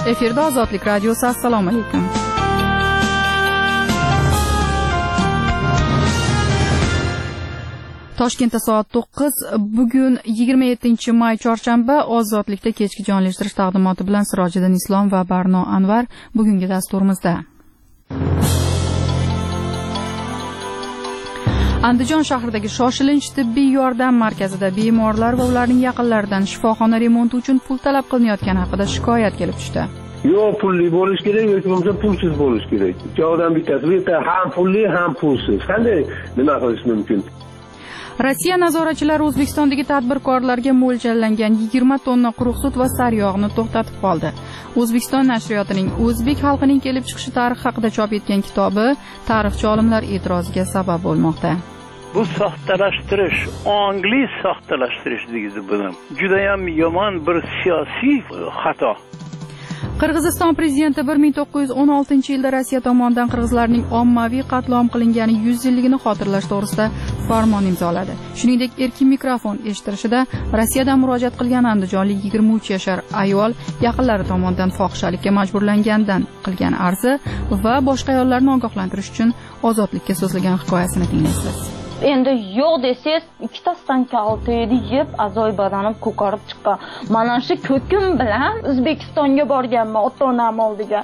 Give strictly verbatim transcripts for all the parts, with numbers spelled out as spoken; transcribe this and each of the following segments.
Efirda Ozodlik radiosi. Assalomu alaykum. Toshkentda soat to'qqiz. Bugun yigirma yettinchi may chorshanba. Ozodlikda kechki jonlashtirish taqdimoti bilan Sirojiddin Islom va Barno Anvar bugungi dasturimizda. Andijon shahridagi shoshilinch tibbiy yordam markazida bemorlar va ularning yaqinlaridan shifoxona remonti uchun pul talab qilinayotgani haqida shikoyat kelib tushdi. Yo'q, pulli bo'lish kerak yoki bo'lmasa pulsiz bo'lish kerak. Ikkovidan bittasi, bu yerda ham pulli, ham pulsiz. Qanday nima qilish mumkin? Rossiya nazoratchilari O'zbekistondagi tadbirkorlarga mo'ljallangan yigirma tonna quruq sut va sariyog'ni to'xtatib qoldi. O'zbekiston nashriyotining O'zbek xalqining kelib chiqishi tarixi haqida chop etgan kitobi tarixchi olimlar e'tiroziga sabab bo'lmoqda. Bu soxtalashtirish, ongli soxtalashtirish deydi buni. Juda ham yomon bir siyosiy xato. Qirg'iziston prezidenti bir ming to'qqiz yuz o'n oltinchi yilda Rossiya tomonidan qirg'izlarning ommaviy qatl-om qilingani yuz yilligini xotirlash to'g'risida farmon imzoladi. Shuningdek, erkin mikrofon eshittirishida Rossiyadan murojaat qilgan andijonlik yigirma uch yashar ayol yaqinlari tomonidan fohishalikka majburlangandan qilgan arzi va boshqa ayollarni ogohlantirish uchun ozodlikka so'zlagan hikoyasini tinglaysiz. Endi yo'q desangiz, ikkita stanka oltiyni yeb, azoy badanim ko'karib chiqqan. Mana shu ko'kim bilan O'zbekistonga borganman ota-onam oldiga.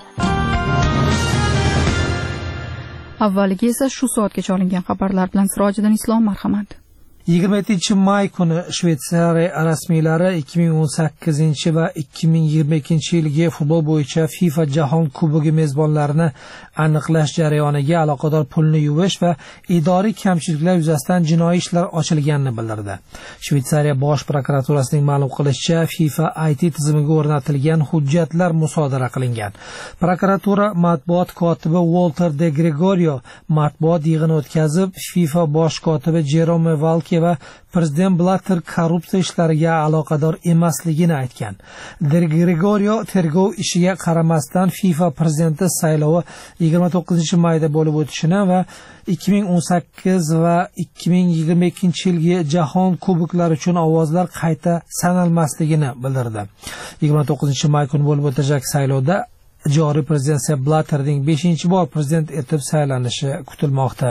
Avvaliga esa shu soatgacha olingan xabarlar bilan Sirojiddin Islom, marhamat. yigirma yettinchi may kuni Shveysariya rasmiylari ikki ming o'n sakkizinchi va ikki ming yigirma ikkinchi yilgi futbol bo'yicha FIFA Jahon Kubogi mezbonlarini aniqlash jarayoniga aloqador pulni yuvish va idoriy kamchiliklar yuzasidan jinoiy ishlar ochilganini bildirdi. Shveysariya bosh prokuraturasining ma'lum qilishicha, FIFA I T tizimiga o'rnatilgan hujjatlar musodara qilingan. Prokuratura matbuot kotibi Walter de Gregorio matbuot yig'ini o'tkazib, FIFA bosh kotibi Jerome Valke va prezident Blatter korrupsiya ishlariga aloqador emasligini aytgan. De Gregorio tergov ishiga qaramasdan FIFA prezidenti saylovi yigirma to'qqizinchi mayda bo'lib o'tishini va ikki ming o'n sakkiz va ikki ming yigirma ikkinchi yilgi Jahon Kuboklari uchun ovozlar qayta sanalmasligini bildirdi. yigirma to'qqizinchi may kuni bo'lib o'tajak saylovda joriy prezident Sepp Blatterning beshinchi bor prezident etib saylanishi kutilmoqda.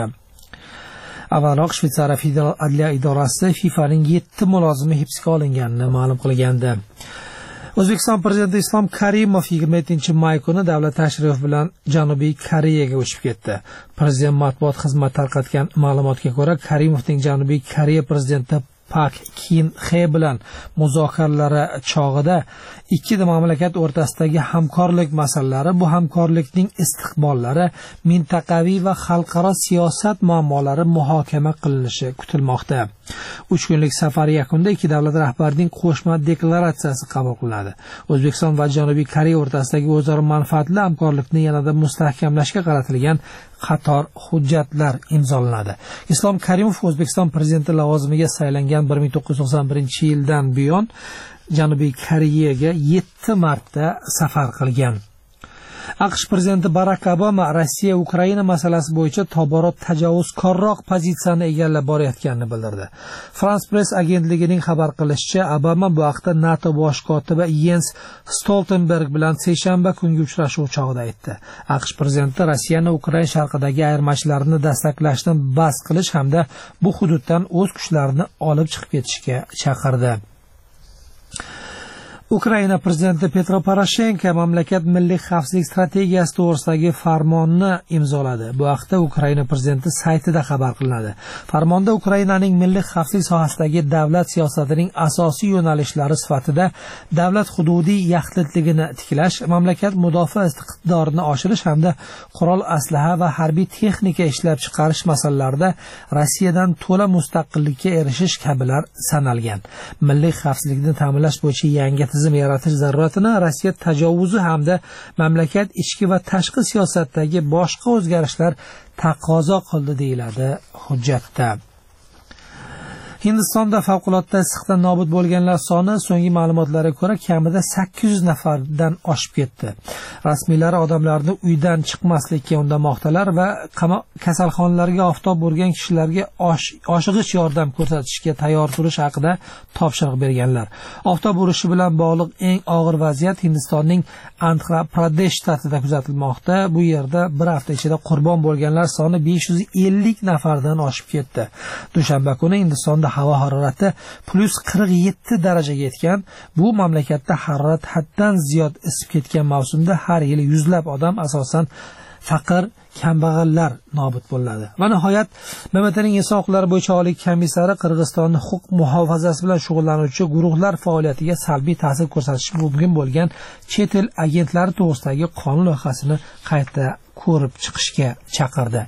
Avvalroq Shveysariya federal adliya idorasi FIFAning yetti mulozimi hibsga olinganini ma'lum qilgandi. O'zbekiston prezidenti Islom Karimov yigirma yettinchi may kuni davlat tashrifi bilan Janubiy Koreyaga uchib ketdi. Prezident matbuot xizmati tarqatgan ma'lumotga ko'ra, Karimovning Janubiy Koreya prezidenti Pak Kin Xe bilan muzokaralari chog'ida ikki mamlakat o'rtasidagi hamkorlik masalalari, bu hamkorlikning istiqbollari, mintaqaviy va xalqaro siyosat muammolari muhokama qilinishi kutilmoqda. uch kunlik safar yakunida ikki davlat rahbarining qo'shma deklaratsiyasi qabul qilinadi. O'zbekiston va Janubiy Koreya o'rtasidagi o'zaro manfaatli hamkorlikni yanada mustahkamlashga qaratilgan qator hujjatlar imzolanadi. Islom Karimov O'zbekiston prezidenti lavozimiga saylangan bir ming to'qqiz yuz to'qson birinchi yildan buyon Janubiy Koreyaga yetti marta safar qilgan. AQSh prezidenti Barack Obama Rossiya Ukraina masalasi bo'yicha tobora tajovuzkorroq pozitsiyani egallab borayotganini bildirdi. France Press agentligining xabar qilishicha, Obama bu haqda NATO bosh kotibi Jens Stoltenberg bilan seshanba kungi uchrashuv chog'ida aytdi. AQSh prezidenti Rossiyani Ukraina sharqidagi ayirmachilarni dastaklashni bas qilish hamda bu hududdan o'z kuchlarini olib chiqib ketishga chaqirdi. Ukraina prezidenti Petro Poroshenko mamlakat milliy xavfsizlik strategiyasi to'g'risidagi farmonni imzoladi. Bu haqda Ukraina prezidenti saytida xabar qilinadi. Farmonda Ukrainaning milliy xavfsizlik sohasidagi davlat siyosatining asosiy yo'nalishlari sifatida davlat hududiy yaxlitligini tiklash, mamlakat mudofaa iqtidorini oshirish hamda qurol aslaha va harbiy texnika ishlab chiqarish masalalarida Rossiyadan to'la mustaqillikka erishish kabilar sanalgan. Milliy xavfsizlikni ta'minlash bo'yicha yangi tizim yaratish zaruratini Rossiya tajovuzi hamda mamlakat ichki va tashqi siyosatdagi boshqa o'zgarishlar taqozo qildi deyiladi hujjatda. Hindistonda favqulodda issiqdan nobud bo'lganlar soni so'nggi ma'lumotlarga ko'ra kamida sakkiz yuz nafardan oshib ketdi. Rasmiylar odamlarni uydan chiqmaslikka undamoqdalar va kasalxonalarga oftob bo'lgan kishilarga oshig'ich yordam ko'rsatishga tayyor turish haqida topshiriq berganlar. Oftob urishi bilan bog'liq eng og'ir vaziyat Hindistonning Andhra Pradesh shtatida kuzatilmoqda. Bu yerda bir hafta ichida qurbon bo'lganlar soni besh yuz ellik nafardan oshib ketdi. Dushanba kuni Hindistonda havo harorati plus qirq yetti darajaga yetgan. Bu mamlakatda harorat haddan ziyod isib ketgan mavsumda har yili yuzlab odam asosan faqir, kambag'allar nobud bo'ladi. Va nihoyat M M T'ning inson huquqlari bo'yicha oliy komissari Qirg'izistonning huquq muhofazasi bilan shug'ullanuvchi guruhlar faoliyatiga salbiy ta'sir ko'rsatishi mumkin bo'lgan chet el agentlari to'g'risidagi qonun loyihasini qayta ko'rib chiqishga chaqirdi.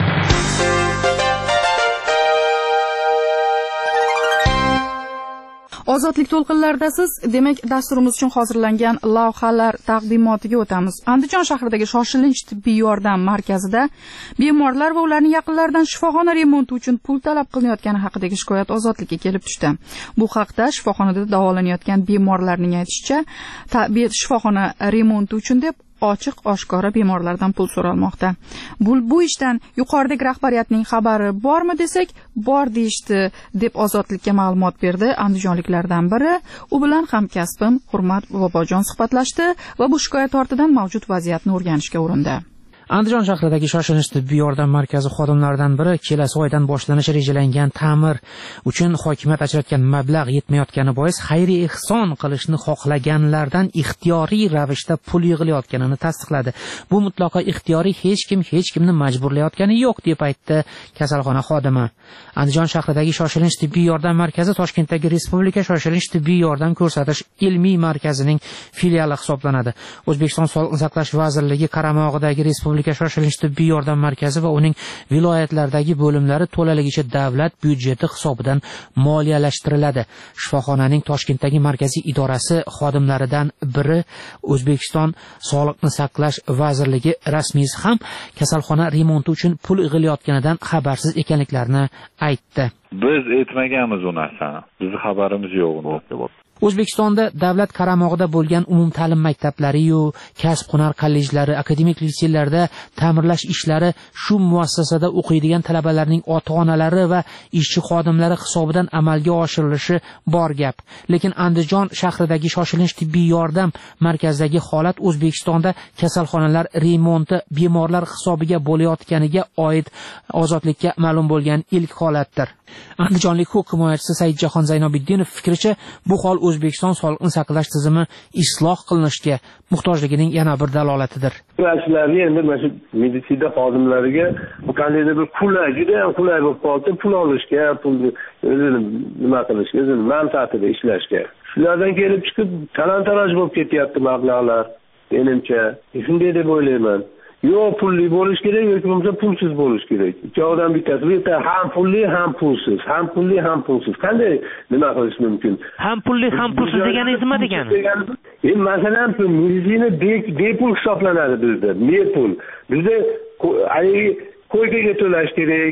Ozodlik to'lqinlaridasiz, demak, dasturimiz uchun hozirlangan lavhalar taqdimotiga o'tamiz. Andijon shahridagi shoshilinch tibbiy yordam markazida bemorlar va ularning yaqinlaridan shifoxona remonti uchun pul talab qilinayotgani haqidagi shikoyat ozodlikka kelib tushdi. Bu haqda shifoxonada davolanayotgan bemorlarning aytishicha, shifoxona remonti uchun deb ochiq oshkora bemorlardan pul so'ralmoqda. Bu, bu ishdan yuqoridagi rahbariyatning xabari bormi desak, bor deyishdi, deb ozodlikka ma'lumot berdi andijonliklardan biri. U bilan hamkasbim Hurmat Bobojon suhbatlashdi va bu shikoyat ortidan mavjud vaziyatni o'rganishga urindi. Andijon shahridagi shoshilinch tibbiy yordam markazi xodimlaridan biri kelasi oydan boshlanishi rejalangan ta'mir uchun hokimiyat ajratgan mablag' yetmayotgani bois xayriy ehson qilishni xohlaganlardan ixtiyoriy ravishda pul yig'ilayotganini tasdiqladi. Bu mutlaqo ixtiyoriy, hech kim hech kimni majburlayotgani yo'q, deb aytdi kasalxona xodimi. Andijon shahridagi shoshilinch tibbiy yordam markazi Toshkentdagi Respublika shoshilinch tibbiy yordam ko'rsatish ilmiy markazining filiali hisoblanadi. O'zbekiston Sog'liqni saqlash vazirligi qaramog'idagi Respublika shoshilinch tibbiy yordam markazi va uning viloyatlardagi bo'limlari to'laligicha davlat byudjeti hisobidan moliyalashtiriladi. Shifoxonaning Toshkentdagi markaziy idorasi xodimlaridan biri O'zbekiston Sog'liqni saqlash vazirligi rasmiysi ham kasalxona remonti uchun pul yig'ilayotganidan xabarsiz ekanliklarini aytdi. Biz aytmaganmiz u narsani. Bizning xabarimiz yo'q unda. O'zbekistonda davlat qaramog'ida bo'lgan umumta'lim maktablari-yu, kasb-hunar kollejlari, akademik litseylarda ta'mirlash ishlari shu muassasada o'qiydigan talabalarning ota-onalari va ishchi xodimlari hisobidan amalga oshirilishi bor gap. Lekin Andijon shahridagi shoshilinch tibbiy yordam markazidagi holat O'zbekistonda kasalxonalar remonti bemorlar hisobiga bo'layotganiga oid ozodlikka ma'lum bo'lgan ilk holatdir. Andijonlik huquq himoyachisi Saidjahon Zaynobiddinov fikricha, bu hol O'zbekiston sog'liqni saqlash tizimi isloh qilinishga muhtojligining yana bir dalolatidir. Kurashlarni endi mana shu meditsina xodimlariga bu qandaydir bir qulay, juda ham qulay bo'lib qoldi, pul olishga, pulni o'zini nima qilishga, o'zini manfaatida ishlashga. Shulardan kelib chiqib talon-taroj bo'lib ketyapti mablag'lar. Menimcha, shunday deb o'ylayman. Yo pulli bo'lish kerak yoki bo'lmasa pulsiz bo'lish kerak. Ikkovidan bittasi. Bu yerda ham pulli, ham pulsiz, ham pulli, ham pulsiz. Qanday nima qilish mumkin? Ham pulli, ham pulsiz deganingiz nima degani? Endi masalan, meditsina bepul hisoblanadi bizda. Bepul. Bizda haligi qo'ykaga to'lash kerak.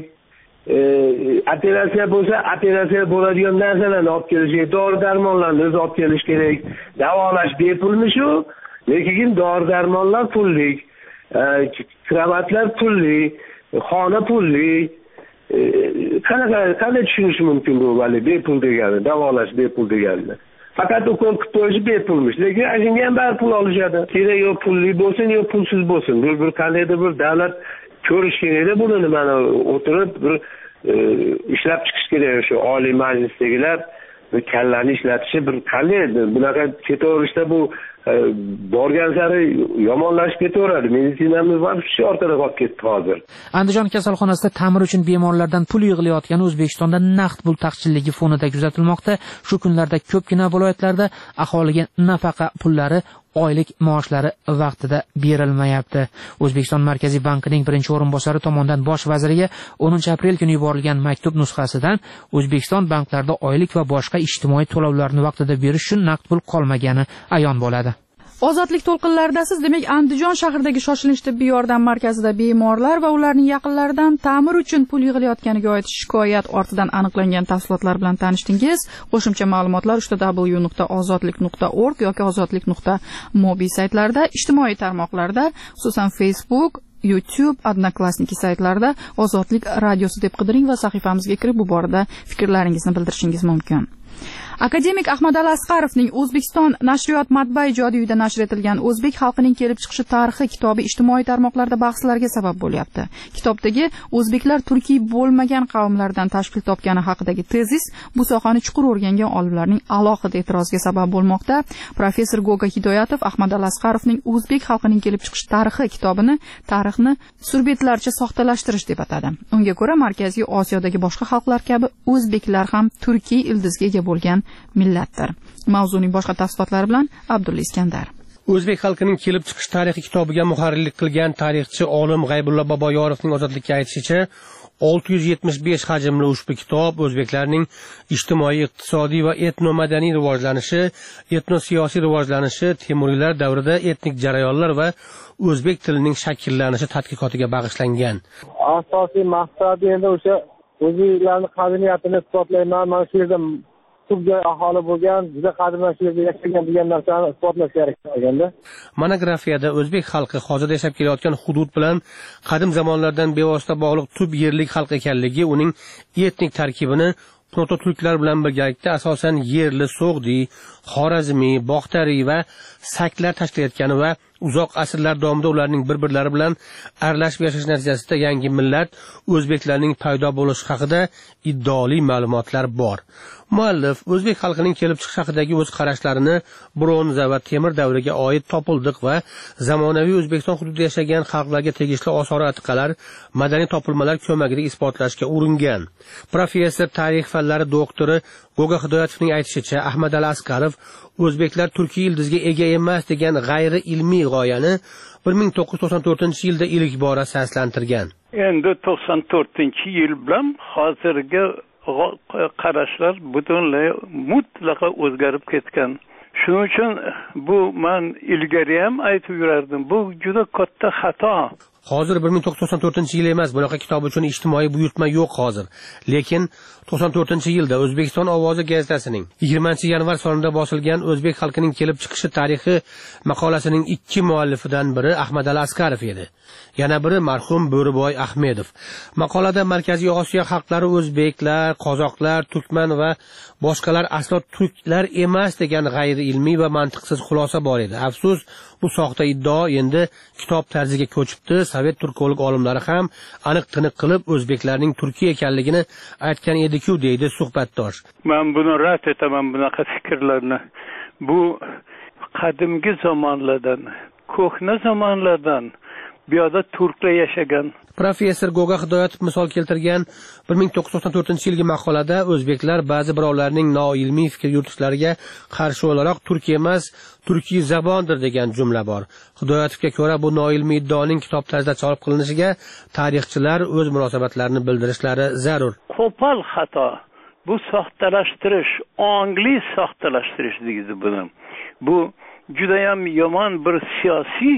Operatsiya bo'lsa, operatsiya bo'ladigan narsalarni olib kelish kerak, dori-darmonlarni o'zi olib kelish kerak. Davolash bepulmi shu? Lekin dori-darmonlar pullik. Kravatlar pulli, xona pulli. Qanaqa qanday tushunish mumkin bu vali bepul degani, davolash bepul degani. Faqat ukol qilib qo'yish bepulmish, lekin ajinga ham bari pul olishadi. Kerak yo pulli bo'lsin, yo pulsiz bo'lsin. Bir bir qandaydir bir davlat ko'rish kerak, buni nimani o'tirib bir ishlab chiqish kerak shu oliy majlisdagilar. Kallarni ishlatishi bir qanday bunaqa ketaverishda bu borgan sari yomonlashib ketaveradi. Meditsinamiz ham shu ortada qolib ketdi hozir. Andijon kasalxonasida ta'mir uchun bemorlardan pul yig'ilayotgani O'zbekistonda naqd pul taqchilligi fonida kuzatilmoqda. Shu kunlarda ko'pgina viloyatlarda aholiga nafaqa pullari, oylik maoshlari vaqtida berilmayapti. O'zbekiston Markaziy bankining birinchi o'rinbosari tomonidan bosh vaziriga o'ninchi aprel kuni yuborilgan maktub nusxasidan O'zbekiston banklarida oylik va boshqa ijtimoiy to'lovlarni vaqtida berish uchun naqd pul qolmagani ayon bo'ladi. Ozodlik to'lqinlaridasiz, demak, Andijon shahridagi shoshilinch tibbiy yordam markazida bemorlar va ularning yaqinlaridan ta'mir uchun pul yig'ilayotganiga oid shikoyat ortidan aniqlangan tafsilotlar bilan tanishdingiz. Qo'shimcha ma'lumotlar uchta w nuqta ozodlik nuqta org yoki ozodlik nuqta mobi saytlarida, ijtimoiy tarmoqlarda, xususan Facebook, YouTube, Odnoklassniki saytlarida Ozodlik radiosi deb qidiring va sahifamizga kirib bu borada fikrlaringizni bildirishingiz mumkin. Akademik Ahmadali Asqarovning O'zbekiston nashriyot matbaa ijodiy uyida nashr etilgan O'zbek xalqining kelib chiqishi tarixi kitobi ijtimoiy tarmoqlarda bahslarga sabab bo'lyapti. Kitobdagi o'zbeklar turkiy bo'lmagan qavmlardan tashkil topgani haqidagi tezis bu sohani chuqur o'rgangan olimlarning alohida e'tiroziga sabab bo'lmoqda. Professor Goga Hidoyatov Ahmadali Asqarovning O'zbek xalqining kelib chiqishi tarixi kitobini tarixni surbetlarcha soxtalashtirish deb atadi. Unga ko'ra, Markaziy Osiyodagi boshqa xalqlar kabi o'zbeklar ham turkiy ildizga ega bo'lgan millatdir. Mavzuning boshqa tafsilotlari bilan Abdulla Iskandar. O'zbek xalqining kelib chiqish tarixi kitobiga muharrirlik qilgan tarixchi olim G'aybulla Boboyorovning Ozodlikka aytishicha, olti yuz yetmish besh hajmli ushbu kitob o'zbeklarning ijtimoiy, iqtisodiy va etno-madaniy rivojlanishi, etno-siyosiy rivojlanishi, Temuriylar davrida etnik jarayonlar va o'zbek tilining shakllanishi tadqiqotiga bag'ishlangan. Asosiy maqsadi endi o'sha o'zbeklarning qadriyatini isbotlayman, mana shu yerda turkiy aholi bo'lgan, juda qadimdan shu yerda yashagan degan narsani isbotlash kerak bo'lganda. Monografiyada o'zbek xalqi hozirda yashab kelayotgan hudud bilan qadim zamonlardan bevosita bog'liq tub yerlik xalq ekanligi, uning etnik tarkibini proto-turklar bilan birgalikda asosan yerli, so'g'di, xorazmiy, bog'tariy va saklar tashkil etgani va uzoq asrlar davomida ularning bir-birlari bilan aralashib yashash natijasida yangi millat o'zbeklarning paydo bo'lishi haqida iddioli ma'lumotlar bor. Muallif o'zbek xalqining kelib chiqish haqidagi o'z qarashlarini bronza va temir davriga oid topildiq va zamonaviy O'zbekiston hududida yashagan xalqlarga tegishli osori atiqalar, madaniy topilmalar ko'magida isbotlashga uringan. Professor tarix fanlari doktori Goga Hidoyatovning aytishicha, Ahmadali Asqarov o'zbeklar turkiy ildizga ega emas degan g'ayri ilmiy g'oyani bir ming to'qqiz yuz to'qson to'rtinchi yilda ilk bora saslantirgan. Endi to'qson to'rtinchi yil bilan hozirgi qarashlar butunlay mutlaqo o'zgarib ketgan. Shuning uchun bu men ilgari ham aytib yurardim, bu juda katta xato. Hozir bir ming to'qqiz yuz to'qson to'rtinchi yil emas, bunaqa kitob uchun ijtimoiy buyurtma yo'q hozir. Lekin to'qson to'rtinchi yilda O'zbekiston ovozi gazetasining yigirmanchi yanvar sonida bosilgan O'zbek xalqining kelib chiqishi tarixi maqolasining ikki muallifidan biri Ahmadali Asqarov edi. Yana biri marhum Bo'riboy Ahmedov. Maqolada Markaziy Osiyo xalqlari o'zbeklar, qozoqlar, turkman va boshqalar aslo turklar emas degan g'ayri ilmiy va mantiqsiz xulosa bor edi. Afsus, bu soxta iddao endi kitob tarziga ko'chibdi. Sovet turkolog olimlari ham aniq tiniq qilib o'zbeklarning turkiy ekanligini aytgan edi-ku, deydi suhbatdosh. Men buni rad etaman, bunaqa fikrlarni. Bu qadimgi zamonlardan, ko'hna zamonlardan bu yerda turklar yashagan. Professor Goga Hidoyatov misol keltirgan bir ming to'qqiz yuz to'qson to'rtinchi yilgi maqolada o'zbeklar ba'zi birovlarning noilmiy fikr yuritishlariga qarshi o'laroq turk emas, turkiy zabondir degan jumla bor. Hidoyatovga ko'ra, bu noilmiy iddaoning kitob tarzida chop qilinishiga tarixchilar o'z munosabatlarini bildirishlari zarur. Qo'pol xato. Bu soxtalashtirish, ongli soxtalashtirish deydi buni. Bu juda ham yomon bir siyosiy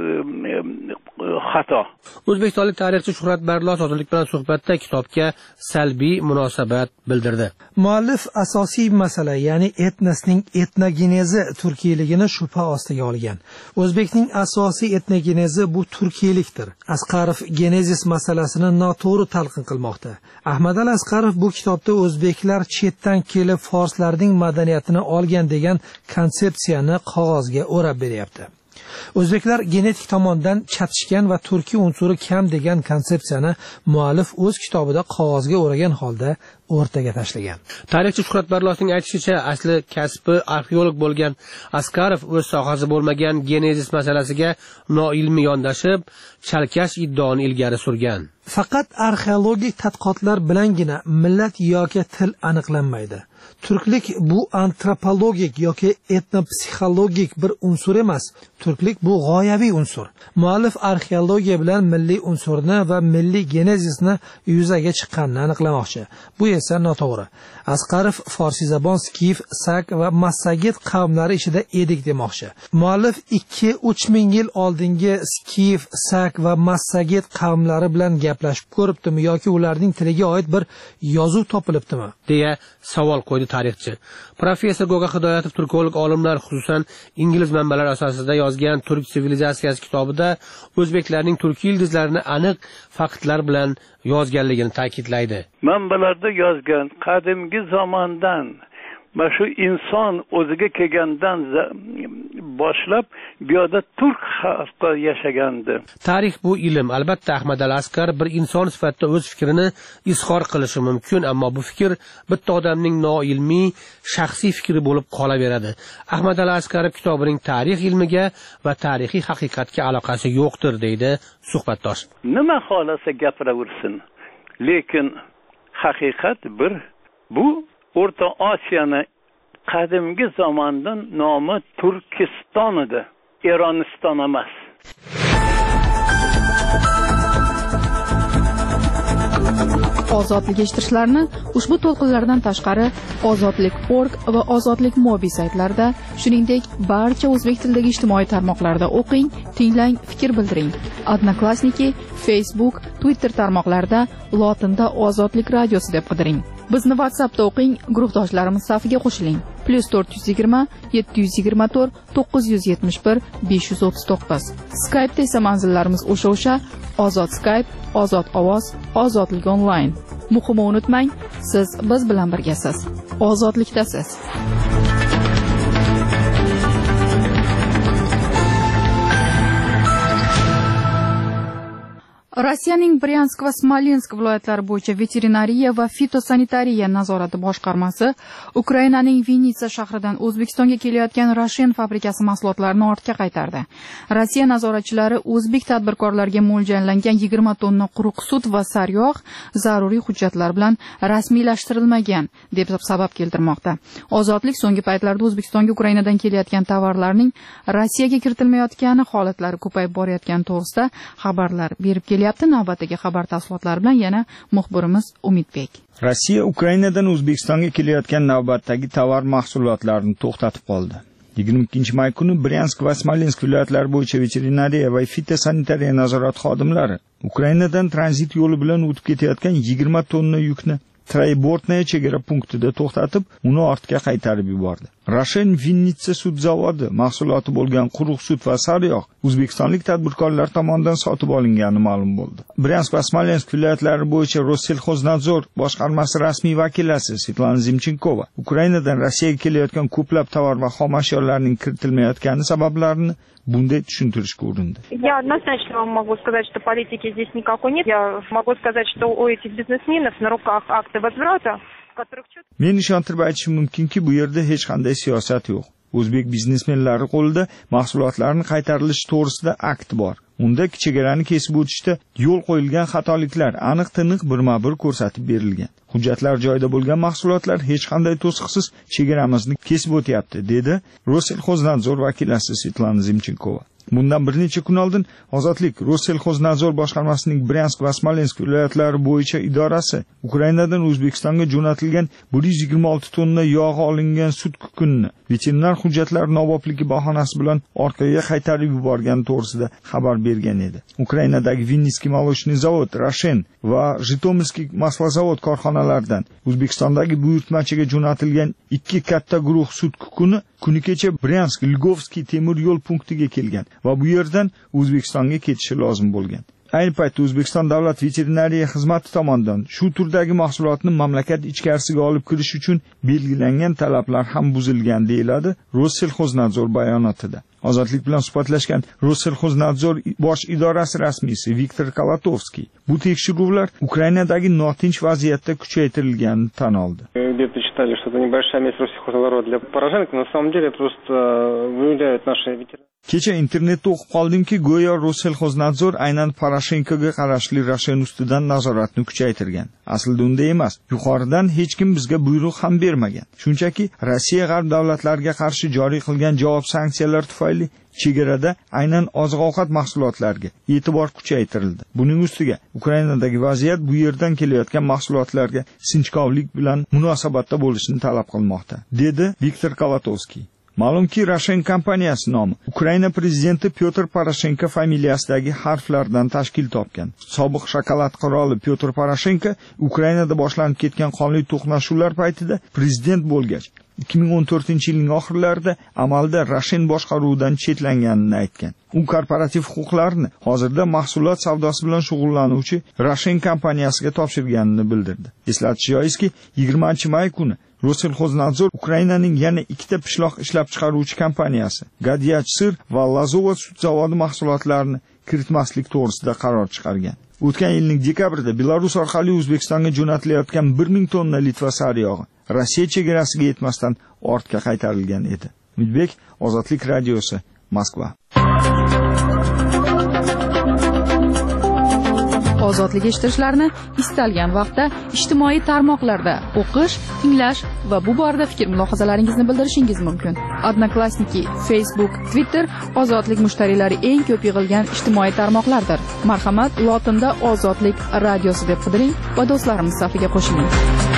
xato. O'zbekistonlik tarixchi Shuhrat Barlos Ozodlik bilan suhbatda kitobga salbiy munosabat bildirdi. Muallif asosiy masala, ya'ni etnosning etnogenezi turkiyligini shubha ostiga olgan. O'zbekning asosiy etnogenezi bu turkiylikdir. Asqarov genezis masalasini noto'g'ri talqin qilmoqda. Ahmadali Asqarov bu kitobda o'zbeklar chetdan kelib forslarning madaniyatini olgan degan konsepsiyani qog'ozga o'rab beryapti. O'zbeklar genetik tomondan chatishgan va turkiy unsuri kam degan konsepsiyani muallif o'z kitobida qog'ozga o'ragan holda o'rtaga tashlagan. Tarixchi Shuhrat Barlosning aytishicha, asli kasbi arxeolog bo'lgan Asqarov o'z sohasi bo'lmagan genezis masalasiga noilmiy yondashib, chalkash iddaoni ilgari surgan. Faqat arxeologik tadqiqotlar bilangina millat yoki til aniqlanmaydi. Turklik bu antropologik yoki etnopsixologik bir unsur emas. Turklik bu g'oyaviy unsur. Muallif arxeologiya bilan milliy unsurni va milliy genezisni yuzaga chiqqanini aniqlamoqchi. Bu esa noto'g'ri. Asqarov forsizabon Skiv, Sak va Massagit qavmlari ichida edik demoqchi. Muallif ikki uch ming yil oldingi Skiv, Sak va Massagit qavmlari bilan gaplashib ko'ribdimi yoki ularning tiliga oid bir yozuv topilibdimi deya savol qo'ydi tarixchi. Professor Goga Hidoyatov turkolog olimlar, xususan ingliz manbalar asosida yozgan Turk sivilizatsiyasi kitobida o'zbeklarning turkiy yildizlarini aniq faktlar bilan yozganligini ta'kidlaydi. Manbalarda yozgan qadimgi zamondan mana shu inson o'ziga kelgandan boshlab bu yerda turk xalqi yashagandi. Tarix bu ilm. Albatta Ahmad al-Askar bir inson sifatida o'z fikrini izhor qilishi mumkin, ammo bu fikr bitta odamning noilmiy shaxsiy fikri bo'lib qolaveradi. Ahmad al-Askarov kitobining tarix ilmiga va tarixiy haqiqatga aloqasi yo'qdir, deydi suhbatdosh. Nima xolasa gapiraversin, lekin haqiqat bir. Bu O'rta Osiyoni qadimgi zamondan nomi Turkiston edi, Eroniston emas. Ozodlik eshittirishlarni ushbu to'lqinlardan tashqari ozodlik nokta org va ozodlik mobi saytlarida, shuningdek barcha o'zbek tilidagi ijtimoiy tarmoqlarda o'qing, tinglang, fikr bildiring. Odnoklassniki, Facebook, Twitter tarmoqlarida lotinda Ozodlik radiosi deb qidiring. Bizni WhatsAppda o'qing, guruhdoshlarimiz safiga qo'shiling. plus to'rt yuz yigirma yetti yuz yigirma to'rt to'qqiz yuz yetmish bir besh yuz o'ttiz to'qqiz. Skype'da esa manzillarimiz o'sha-o'sha: Ozod Skype, Ozod ovoz, Ozodlik onlayn. Muhimi unutmang, siz biz bilan birgasiz. Ozodlikdasiz. Rossiyaning Bryansk va Smolensk viloyatlari bo'yicha veterinariya va fitosanitariya nazorati boshqarmasi Ukrainaning Vinitsa shahridan O'zbekistonga kelayotgan Rashen fabrikasi mahsulotlarini ortga qaytardi. Rossiya nazoratchilari o'zbek tadbirkorlarga mo'ljallangan yigirma tonna quruq sut va saryog' zaruriy hujjatlar bilan rasmiylashtirilmagan deb sabab keltirmoqda. Ozodlik so'nggi paytlarda O'zbekistonga Ukrainadan kelayotgan tovarlarning Rossiyaga kiritilmayotgani holatlari ko'payib borayotgani to'g'risida xabarlar berib keldi. Navbatdagi xabar tafsilotlari bilan yana muxbirimiz Umidbek. Rossiya Ukrainadan O'zbekistonga kelayotgan navbatdagi tovar mahsulotlarini to'xtatib qoldi. yigirma ikkinchi may kuni Bryansk va Smolensk viloyatlari bo'yicha veterinariya va fitosanitariya nazorat xodimlari Ukrainadan tranzit yo'li bilan o'tib ketayotgan yigirma tonna yukni Traybortnaya chegara punktida to'xtatib, uni ortga qaytarib yubordi. Rashen Vinitsa sut zavodi mahsuloti bo'lgan quruq sut va saryog' o'zbekistonlik tadbirkorlar tomonidan sotib olingani ma'lum bo'ldi. Bryansk va Smolensk viloyatlari bo'yicha Rossellxoznadzor boshqarmasi rasmiy vakilasi Svetlana Zimchenkova Ukrainadan Rossiyaga kelayotgan ko'plab tovar va xom ashyolarning kiritilmayotgani sabablarini bunday tushuntirishga urindi. Я однозначно вам могу сказать, что политики здесь никакой нет. Я могу сказать, что у этих бизнесменов на руках акты возврата, которых чуть... Men ishontirib aytishim mumkinki, bu yerda hech qanday siyosat yo'q. O'zbek biznesmenlari qo'lida mahsulotlarni qaytarilishi to'g'risida akt bor. Unda chegarani kesib o'tishda yo'l qo'yilgan xatoliklar aniq-tiniq birma-bir ko'rsatib berilgan. Hujjatlar joyida bo'lgan mahsulotlar hech qanday to'siqsiz chegaramizni kesib o'tyapti, dedi Rossellxoznadzor vakilasi Svetlana Zimchenkova. Bundan bir necha kun oldin Ozodlik Rossellxoznadzor boshqarmasining Bryansk va Smolensk viloyatlari bo'yicha idorasi Ukrainadan O'zbekistonga jo'natilgan bir yuz yigirma olti tonna yog'i olingan sut kukunini veterinar hujjatlar nobobligi bahonasi bilan orqaga qaytarib yuborgani to'g'risida xabar bergan edi. Ukrainadagi Vinnytskiy молочный zavod, Rashen va Jitomirskiy maslozavod korxonalaridan O'zbekistondagi buyurtmachiga jo'natilgan ikki katta guruh sut kukuni kuni kecha Bryansk Lgovskiy temir yo'l punktiga kelgan va bu yerdan O'zbekistonga ketishi lozim bo'lgan. Ayni paytda O'zbekiston davlat veterinariya xizmati tomonidan shu turdagi mahsulotni mamlakat ichkarisiga olib kirish uchun belgilangan talablar ham buzilgan, deyiladi Rossellxoznadzor bayonotida. Ozodlik bilan suhbatlashgan Rossellxoznadzor bosh idorasi rasmiysi Viktor Kalatovskiy bu tekshiruvlar Ukrainadagi notinch vaziyatda kuchaytirilganini tan oldi. Где-то читали, что это небольшая месть Rossellxoznadzor для Poroshenko, на самом деле просто выявляют наши ветераны. Kecha internetda o'qib qoldimki, go'yo Rossellxoznadzor aynan Poroshenkoga qarashli Rossiya ustidan nazoratni kuchaytirgan. Aslida unday emas. Yuqoridan hech kim bizga buyruq ham bermagan. Shunchaki Rossiya g'arb davlatlariga qarshi joriy qilgan javob sanksiyalar tufayli chegarada aynan oziq-ovqat mahsulotlariga e'tibor kuchaytirildi. Buning ustiga Ukrainadagi vaziyat bu yerdan kelayotgan mahsulotlarga sinchkovlik bilan munosabatda bo'lishni talab qilmoqda, dedi Viktor Kalatovskiy. Ma'lumki, Rashen kompaniyasi nomi Ukraina prezidenti Pyotr Poroshenko familiyasidagi harflardan tashkil topgan. Sobiq shokolad qiroli Pyotr Poroshenko Ukrainada boshlanib ketgan qonli to'qnashuvlar paytida prezident bo'lgach, ikki ming o'n to'rtinchi yilning oxirlarida amalda Rashen boshqaruvidan chetlanganini aytgan. U korporativ huquqlarni hozirda mahsulot savdosi bilan shug'ullanuvchi Rashen kompaniyasiga topshirganini bildirdi. Eslatish joizki, yigirmanchi may kuni Rossellxoznadzor Ukrainaning yana ikkita pishloq ishlab chiqaruvchi kompaniyasi Gadyach sir va Lazovod sut zavodi mahsulotlarini kiritmaslik to'g'risida qaror chiqargan. O'tgan yilning dekabrida Belarus orqali O'zbekistonga jo'natilayotgan bir ming tonna Litva sariyog'i Rossiya chegarasiga yetmasdan ortga qaytarilgan edi. Umidbek, Ozodlik radiosi, Moskva. Ozodlik eshittirishlarini istalgan vaqtda ijtimoiy tarmoqlarda o'qish, tinglash va bu borada fikr mulohazalaringizni bildirishingiz mumkin. Odnoklassniki, Facebook, Twitter Ozodlik mushtariylari eng ko'p yig'ilgan ijtimoiy tarmoqlardir. Marhamat, lotinda Ozodlik radiosi deb qidiring va do'stlarimiz safiga qo'shiling.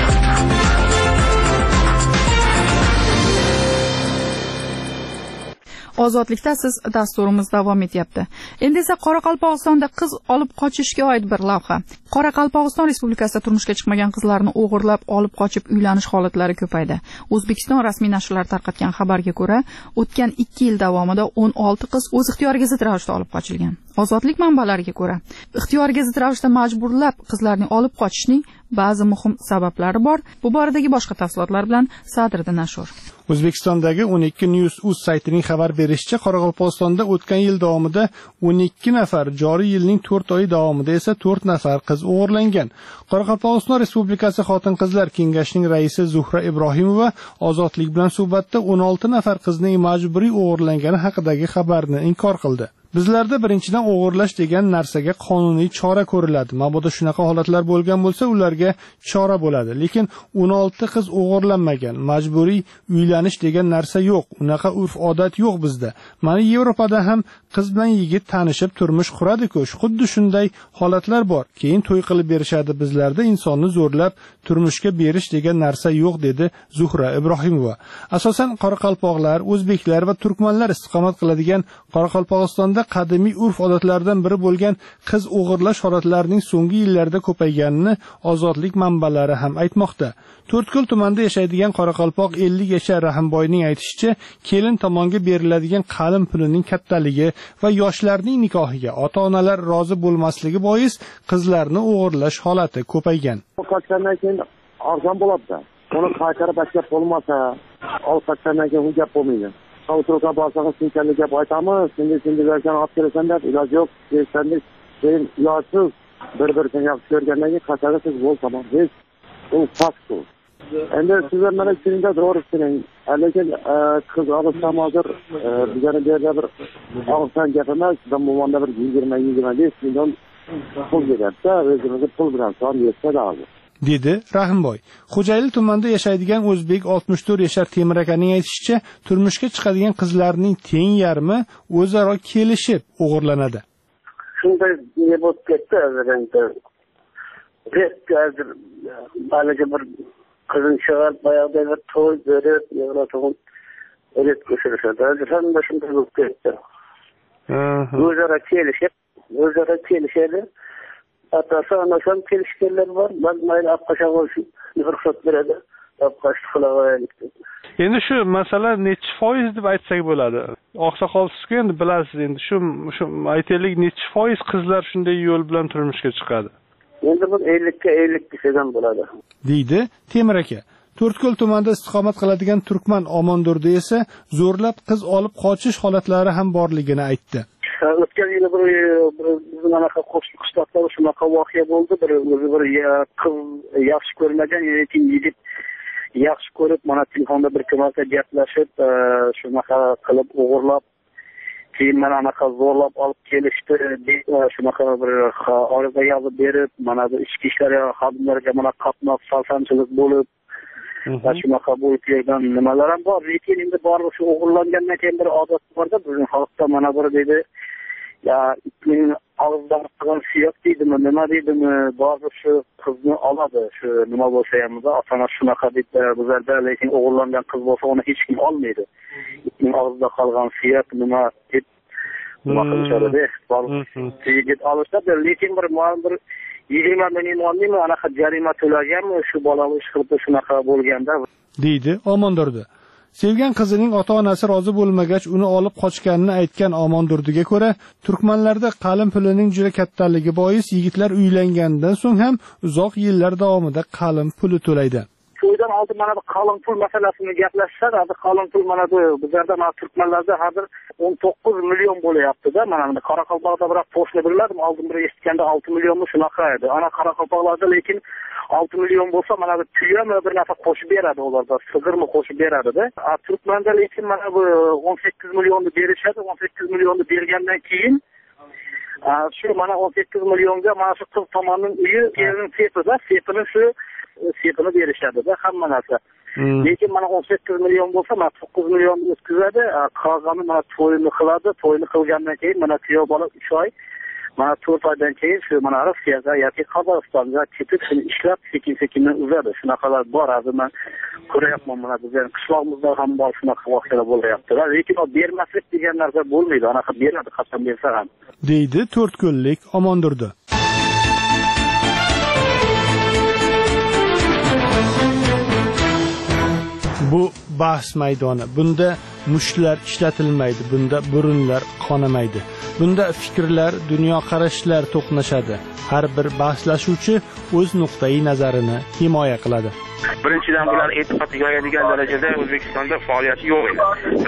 Ozodlikda siz dasturimiz davom etyapti. Endi esa Qoraqalpog'istonda qiz olib qochishga oid bir lavha. Qoraqalpog'iston Respublikasida turmushga chiqmagan qizlarni o'g'irlab olib qochib uylanish holatlari ko'paydi. O'zbekiston rasmiy nashrlari tarqatgan xabarga ko'ra, o'tgan ikki yil davomida o'n olti qiz o'z ixtiyoriga zid ravishda olib qochilgan. Ozodlik manbalariga ko'ra, ixtiyoriga zid ravishda majburlab qizlarni olib qochishning ba'zi muhim sabablari bor. Bu boradagi boshqa tafsilotlar bilan Sadrda Nashur. O'zbekistondagi o'n ikki News.uz saytining xabar berishicha, Qoraqalpog'istonda o'tgan yil davomida o'n ikki nafar, joriy yilning to'rt oyi davomida esa to'rt nafar qiz o'g'irlangan. Qoraqalpog'iston Respublikasi Xotin-qizlar kengashining raisi Zuhra Ibrohimova Ozodlik bilan suhbatda o'n olti nafar qizning majburiy o'g'irlangani haqidagi xabarni inkor qildi. Bizlarda birinchidan o'g'irlash degan narsaga qonuniy chora ko'riladi. Mabodo shunaqa holatlar bo'lgan bo'lsa, ularga chora bo'ladi. Lekin o'n olti qiz o'g'irlanmagan. Majburiy uylanish degan narsa yo'q. Unaqa urf-odat yo'q bizda. Mana Yevropada ham qiz bilan yigit tanishib turmush quradi-ku. Xuddi shunday holatlar bor. Keyin to'y qilib berishadi. Bizlarda insonni zo'rlab turmushga berish degan narsa yo'q, dedi Zuhra Ibrohimova. Asosan qoraqalpoqlar, o'zbeklar va turkmanlar istiqomat qiladigan Qoraqalpog'istonda qadimiy urf-odatlardan biri bo'lgan qiz o'g'irlash holatlarining so'nggi yillarda ko'payganini Ozodlik manbalari ham aytmoqda. To'rtko'l tumanida yashaydigan qoraqalpoq ellik yashar Rahimboyning aytishicha, kelin tomonga beriladigan qalin pulining kattaligi va yoshlarning nikohiga ota-onalar rozi bo'lmasligi bois qizlarni o'g'irlash holati ko'paygan. Qochgandan keyin arzon bo'ladi. Uni qaytarib bachab bo'lmasa, olqatdan keyin u gap bo'lmaydi. Avtoga borsangiz shunchalik gap aytamiz, endi endi bergan olib kelasan deb, iloji yo'q, deysangiz, keyin ilojsiz bir-birini yaxshi ko'rgandan keyin qasaga siz bo'l tamom. Hech u fakt. Endi sizlar mana shunda to'g'risining, lekin qiz olishdan hozir bizga berda bir og'zdan gap emas, zamonda bir yigirma yigirma besh million pul beradi, o'zimizga pul bilan son yetsa hozir. dedi Rahimboy. Xo'jayli tumanida yashaydigan o'zbek oltmish to'rt yashar Temir akaning aytishicha, turmushga chiqadigan qizlarning teng yarmi o'zaro kelishib o'g'irlanadi. Shunday nima bo'lib ketdi endi. Hozir balaga bir qizin chiqarib boyag'da bir to'y berib, yevroto'g'on o'rib ko'chirishadi. Hozir hamma shunday bo'lib ketdi. O'zaro kelishib, o'zaro kelishadi. Atası anasam kelişkenler var. Ben mayla apkaşa olsun. Ruhsat beradi. Apkaş qilaveraylik. Endi shu masala necha foiz deb aytsak bo'ladi? Oqsoqolsiz-ku endi bilasiz, endi shu shu aytaylik necha foiz qizlar shunday yo'l bilan turmushga chiqadi? Endi bu ellikka ellik degan bo'ladi. deydi Temir aka. To'rtko'l tumanida istiqomat qiladigan turkman Omondurdi esa zo'rlab qiz olib qochish holatlari ham borligini aytdi. O'tgan yili bir bizning anaqa qo'shni qishloqda shunaqa voqea bo'ldi. Bir o'zi bir qiz yaxshi ko'rmagan, lekin yigit yaxshi ko'rib, mana telefonda bir marta gaplashib, shunaqa qilib o'g'irlab, keyin mana anaqa zo'rlab olib kelishdi. Shunaqa bir ariza yozib berib, mana bu ichki ishlar xodimlariga mana qatnab salsanchilik bo'lib, va shunaqa bo'yitgan nimalar ham bor. Lekin endi borib shu o'g'irlangandan keyin bir odat borda, bizning xalqda mana bir dedi, ya itning og'zidan chiqqan suyak deydimi, nima deydimi, borib shu qizni oladi, shu nima bo'lsa ham asana shunaqa deb bizlarda, lekin o'g'irlangan qiz bo'lsa uni hech kim olmaydi. Itning og'zida qolgan suyak nima deb nima qilishadi, borib yigit olishadi, lekin bir bir yigirma million olmaymi, anaqa jarima to'laganmi shu bola ish qilib shunaqa bo'lganda, deydi Omondurdi. Sevgan qizining ota-onasi rozi bo'lmagach, uni olib qochganini aytgan Omondurdiga ko'ra, turkmanlarda qalin pulining juda kattaligi bois yigitlar uylangandan so'ng ham uzoq yillar davomida qalin puli to'laydi. To'ydan oldin mana bu qalin pul masalasini gaplashishadi. Hozir qalin pul mana bu bizlarda mana turkmanlarda hozir o'n to'qqiz million bo'layapti-da. Mana buni Qoraqalpoqda biroq qo'shni birladim, oldin bir eshitganda olti millionmi shunaqa edi. Ana Qoraqalpoqlarda lekin olti million bo'lsa mana bu tuyami bir narsa qo'shib beradi ularda, sig'irmi qo'shib beradi-da. Turkmanda lekin mana bu o'n sakkiz millionni berishadi. o'n sakkiz millionni bergandan keyin shu mana o'n sakkiz millionga mana shu qiz tomonining uyi, erining sepida, sepini shu sepini berishadi-da hamma narsa. Lekin mana o'n sakkiz million bo'lsa, mana to'qqiz million o'tkazadi, qolgani mana to'yini qiladi, to'yini qilgandan keyin mana kuyov bola uch oy, mana to'rt oydan keyin shu mana Rossiyaga yoki Qozog'istonga ketib, shuni ishlab sekin-sekindan uzadi. Shunaqalar bor, hozir men ko'ryapman, mana bizning qishlog'imizda ham bor shunaqa voqealar bo'lyapti. Lekin o bermaslik degan narsa bo'lmaydi, anaqa beradi, qasam bersa ham. deydi To'rtko'llik Omondurdi. Bu bahs maydoni. Bunda mushlar ishlatilmaydi, bunda burunlar qonamaydi. Bunda fikrlar, dunyoqarashlar to'qnashadi. Har bir bahslashuvchi o'z nuqtai nazarini himoya qiladi. Birinchidan bular e'tiqod yoyadigan darajada O'zbekistonda faoliyati yo'q edi.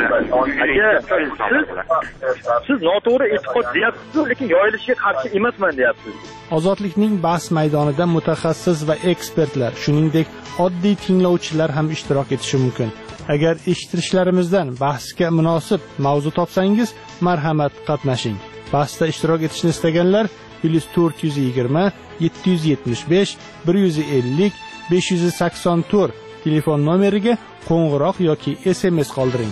Siz noto'g'ri e'tiqod deyapsiz, lekin yoyilishiga qarshi emasman deyapsiz. Ozodlikning bahs maydonida mutaxassis va ekspertlar, shuningdek oddiy tinglovchilar ham ishtirok etishi mumkin. Agar eshittirishlarimizdan bahsga munosib mavzu topsangiz, marhamat qatnashing. Bahsda ishtirok etishni istaganlar plus to'rt yuz yigirma yetti yuz yetmish besh bir yuz ellik besh yuz sakson to'rt telefon nomeriga qo'ng'iroq yoki S M S qoldiring.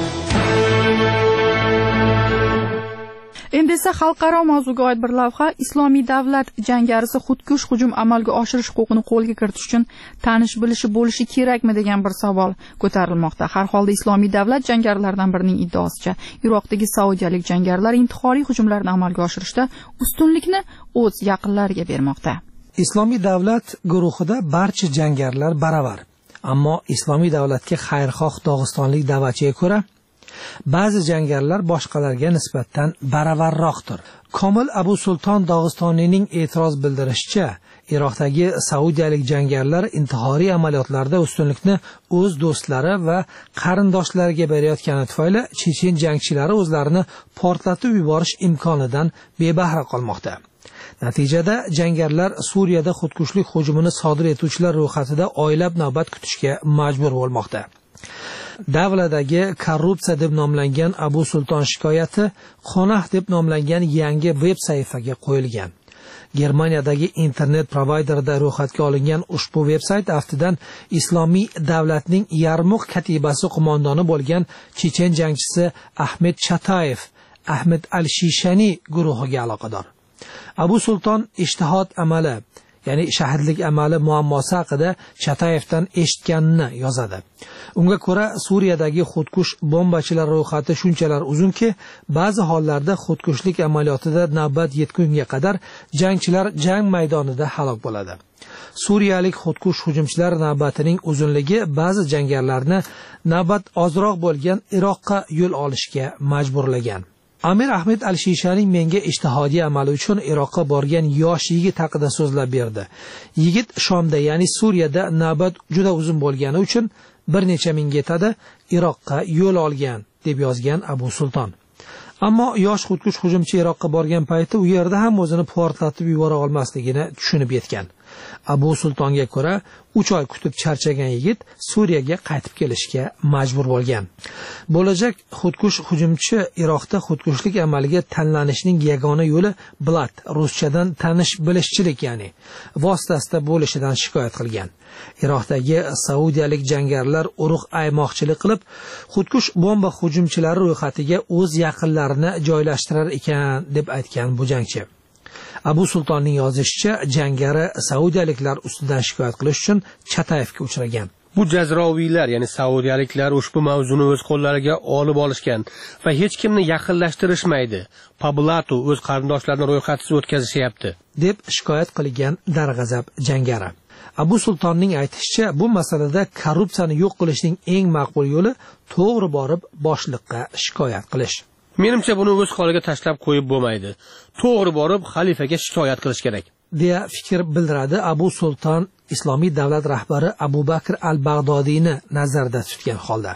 Endi esa xalqaro mavzuga oid bir lavha. Islomiy davlat jangarisi xudkush hujum amalga oshirish huquqini qo'lga kiritish uchun tanish bilishi bo'lishi kerakmi degan bir savol ko'tarilmoqda. Har holda Islomiy davlat jangarilaridan birining iddaosicha, Iroqdagi saudiyalik jangarilar intihoriy hujumlarni amalga oshirishda ustunlikni o'z yaqinlariga bermoqda. Islomiy davlat guruhida barcha jangarilar baravar. Ammo Islomiy davlatga xayrixoh dog'istonlik da'vatchiga ko'ra, ba'zi jangarilar boshqalarga nisbatan baravarroqdir. Komil Abu Sulton Dog'istoniyning e'tiroz bildirishicha, Iroqdagi saudiyalik jangarilar intihoriy amaliyotlarda ustunlikni o'z do'stlari va qarindoshlariga berayotgani tufayli chechen jangchilari o'zlarini portlatib yuborish imkonidan bebahra qolmoqda. Natijada jangarilar Suriyada xudkushlik hujumini sodir etuvchilar ro'yxatida oylab navbat kutishga majbur bo'lmoqda. Davladagi korrupsiya deb nomlangan Abu Sulton shikoyati Xonah deb nomlangan yangi veb sahifaga qo'yilgan. Germaniyadagi internet provayderida ro'yxatga olingan ushbu veb-sayt aftidan Islomiy davlatning Yarmuq katibasi qo'mondoni bo'lgan chechen jangchisi Ahmed Chatayev, Ahmed al-Shishani guruhiga aloqador. Abu Sulton ishtihod amali, ya'ni shahidlik amali muammosi haqida Chatayevdan eshitganini yozadi. Unga ko'ra, Suriyadagi xudkush bombachilar ro'yxati shunchalar uzunki, ba'zi hollarda xudkushlik amaliyotida navbat yetgunga qadar jangchilar jang maydonida halok bo'ladi. Suriyalik xudkush hujumchilar navbatining uzunligi ba'zi jangarilarni navbat ozroq bo'lgan Iroqqa yo'l olishga majburlagan. Amir Ahmed al-Shishaning menga ijtihodiy amali uchun Iroqqa borgan yosh yigit haqida so'zlab berdi. Yigit Shomda, ya'ni Suriyada navbat juda uzun bo'lgani uchun bir necha ming getada Iroqqa yo'l olgan, deb yozgan Abu Sulton. Ammo yosh xudkush hujumchi Iroqqa borgan payti u yerda ham o'zini portlatib yubora olmasligini tushunib yetgan. Abu Sultonga ko'ra, uch oy kutib charchagan yigit Suriyaga qaytib kelishga majbur bo'lgan. Bo'lajak xudkush hujumchi Iroqda xudkushlik amaliga tanlanishning yagona yo'li blat, ruschadan tanish bilishchilik, ya'ni vositasida bo'lishidan shikoyat qilgan. Iroqdagi saudiyalik jangarilar urug' aymoqchilik qilib, xudkush bomba hujumchilari ro'yxatiga o'z yaqinlarini joylashtirar ekan deb aytgan bu jangchi. Abu Sultonning yozishicha, jangari saudiyaliklar ustidan shikoyat qilish uchun Chatayevga uchragan. Bu jazroviylar, ya'ni saudiyaliklar ushbu mavzuni o'z qo'llariga olib olishgan va hech kimni yaqinlashtirishmaydi. Pablatu o'z qarindoshlarini ro'yxatsiz o'tkazishyapti, deb shikoyat qilgan darg'azab jangari. Abu Sultonning aytishicha, bu masalada korrupsiyani yo'q qilishning eng maqbul yo'li to'g'ri borib boshliqqa shikoyat qilish. Menimcha buni o'z holiga tashlab qo'yib bo'lmaydi. To'g'ri borib xalifaga shikoyat qilish kerak, deya fikr bildiradi Abu Sulton Islomiy davlat rahbari Abu Bakr al-Bag'dodiyni nazarda tutgan holda.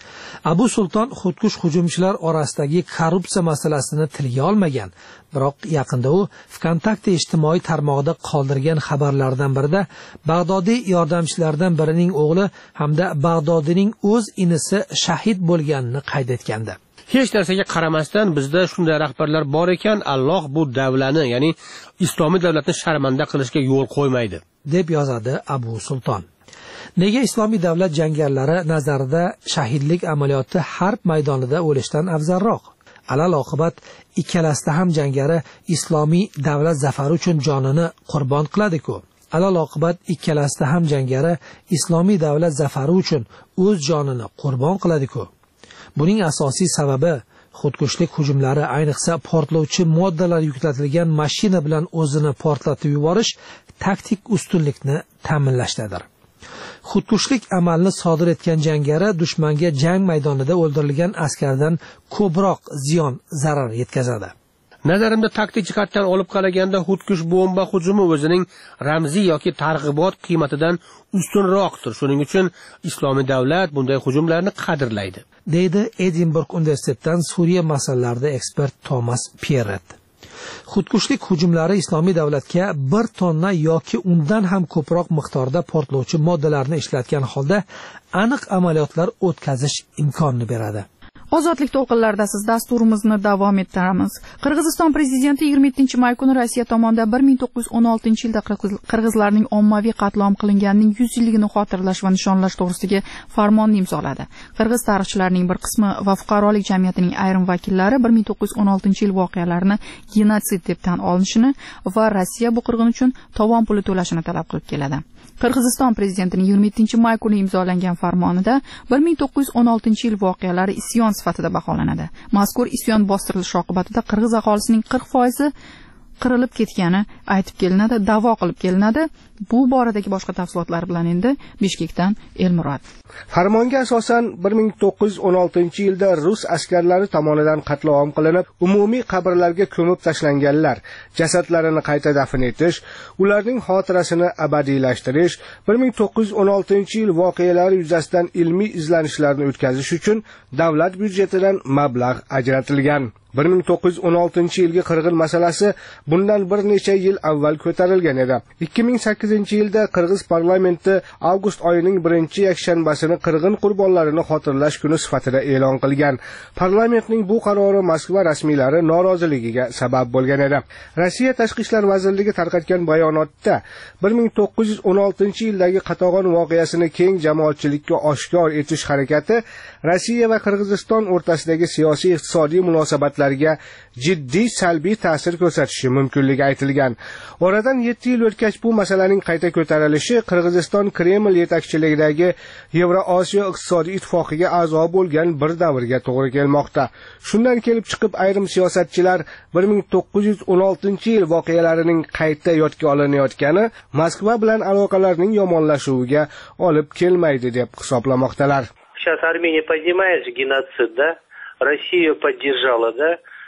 Abu Sulton xudkush hujumchilar orasidagi korrupsiya masalasini tilga olmagan, biroq yaqinda u VKontakte ijtimoiy tarmog'ida qoldirgan xabarlardan birida Bag'dodiy yordamchilaridan birining o'g'li hamda Bag'dodining o'z inisi shahid bo'lganini qayd etgandi. Hech narsaga qaramasdan bizda shunday rahbarlar bor ekan, Alloh bu davlatni, ya'ni islomiy davlatni sharmanda qilishga yo'l qo'ymaydi, deb yozadi Abu Sulton. Nega islomiy davlat jangarilari nazarida shahidlik amaliyoti harb maydonida o'lishdan afzalroq? Alal oqibat ikkalasida ham jangari islomiy davlat zafari uchun jonini qurbon qiladi-ku. Alal oqibat ikkalasida ham jangari islomiy davlat zafari uchun o'z jonini qurbon qiladi-ku. Buning asosiy sababi xudkushlik hujumlari, ayniqsa portlovchi moddalar yuklatilgan mashina bilan o'zini portlatib yuborish taktik ustunlikni ta'minlashdadir. Xudkushlik amalni sodir etgan jangari dushmanga jang maydonida o'ldirilgan askardan ko'proq ziyon, zarar yetkazadi. Nazarimda taktik jihatdan olib qaraganda xudkush bomba hujumi o'zining ramziy yoki targ'ibot qiymatidan ustunroqdir. Shuning uchun islomiy davlat bunday hujumlarni qadrlaydi, deydi Edinburg universitetidan Suriya masalalarida ekspert Thomas Pierret. Xudkushlik hujumlari islomiy davlatga bir tonna yoki undan ham ko'proq miqdorda portlovchi moddalarni ishlatgan holda aniq amaliyotlar o'tkazish imkonini beradi. Ozodlik to'lqinlarida siz dasturimizni davom ettiramiz. Qirg'iziston prezidenti yigirma yettinchi may kuni Rossiya tomonidan bir ming to'qqiz yuz o'n oltinchi yilda qirg'izlarning ommaviy qatl qilinganining yuz yilligini xotirlash va nishonlash to'g'risidagi farmonni imzoladi. Qirg'iz tarixchilarining bir qismi va fuqarolik jamiyatining ayrim vakillari bir ming to'qqiz yuz o'n oltinchi yil voqealarini genotsid deb tan olinishini va Rossiya bu qirg'in uchun tovon puli to'lashini talab qilib keladi. Qirg'iziston prezidentining yigirma yettinchi may kuni imzolangan farmonida bir ming to'qqiz yuz o'n oltinchi yil voqealari isyon sifatida baholanadi. Mazkur isyon bostirilishi oqibatida qirg'iz aholisining qirq foizi qirilib ketgani aytib kelinadi, da'vo qilib kelinadi. Bu boradagi boshqa tafsilotlar bilan endi Bishkekdan Elmurod. Farmonga asosan bir ming to'qqiz yuz o'n oltinchi yilda rus askarlari tomonidan qatl qilinib, umumiy qabrlarga ko'mib tashlanganlar jasadlarini qayta dafn etish, ularning xotirasini abadiylashtirish, bir ming to'qqiz yuz o'n oltinchi yil voqealari yuzasidan ilmiy izlanishlarni o'tkazish uchun davlat byudjetidan mablag' ajratilgan. bir ming to'qqiz yuz o'n oltinchi yilgi qirg'in masalasi bundan bir necha yil avval ko'tarilgan edi. ikki ming sakkizinchi yilda Qirg'iz parlamenti avgust oyining birinchi yakshanbasini qirg'in qurbonlarini xotirlash kuni sifatida e'lon qilgan. Parlamentning bu qarori Moskva rasmiylari noroziligiga sabab bo'lgan edi. Rossiya Tashqi ishlar vazirligi tarqatgan bayonotda bir ming to'qqiz yuz o'n oltinchi yildagi qatag'on voqeasini keng jamoatchilikka oshkor etish harakati Rossiya va Qirg'iziston o'rtasidagi siyosiy iqtisodiy munosabatlarga jiddiy salbiy ta'sir ko'rsatishi mumkinligi aytilgan. Oradan yetti yil o'tgach bu masalaning qayta ko'tarilishi Qirg'iziston Kreml yetakchiligidagi Yevrosiyo iqtisodiy ittifoqiga a'zo bo'lgan bir davrga to'g'ri kelmoqda. Shundan kelib chiqib ayrim siyosatchilar bir ming to'qqiz yuz o'n oltinchi yil voqealarining qayta yodga olinayotgani Moskva bilan aloqalarning yomonlashuviga olib kelmaydi deb hisoblamoqdalar. Сейчас Армения поднимает же геноцид, да? Россия поддержала, да?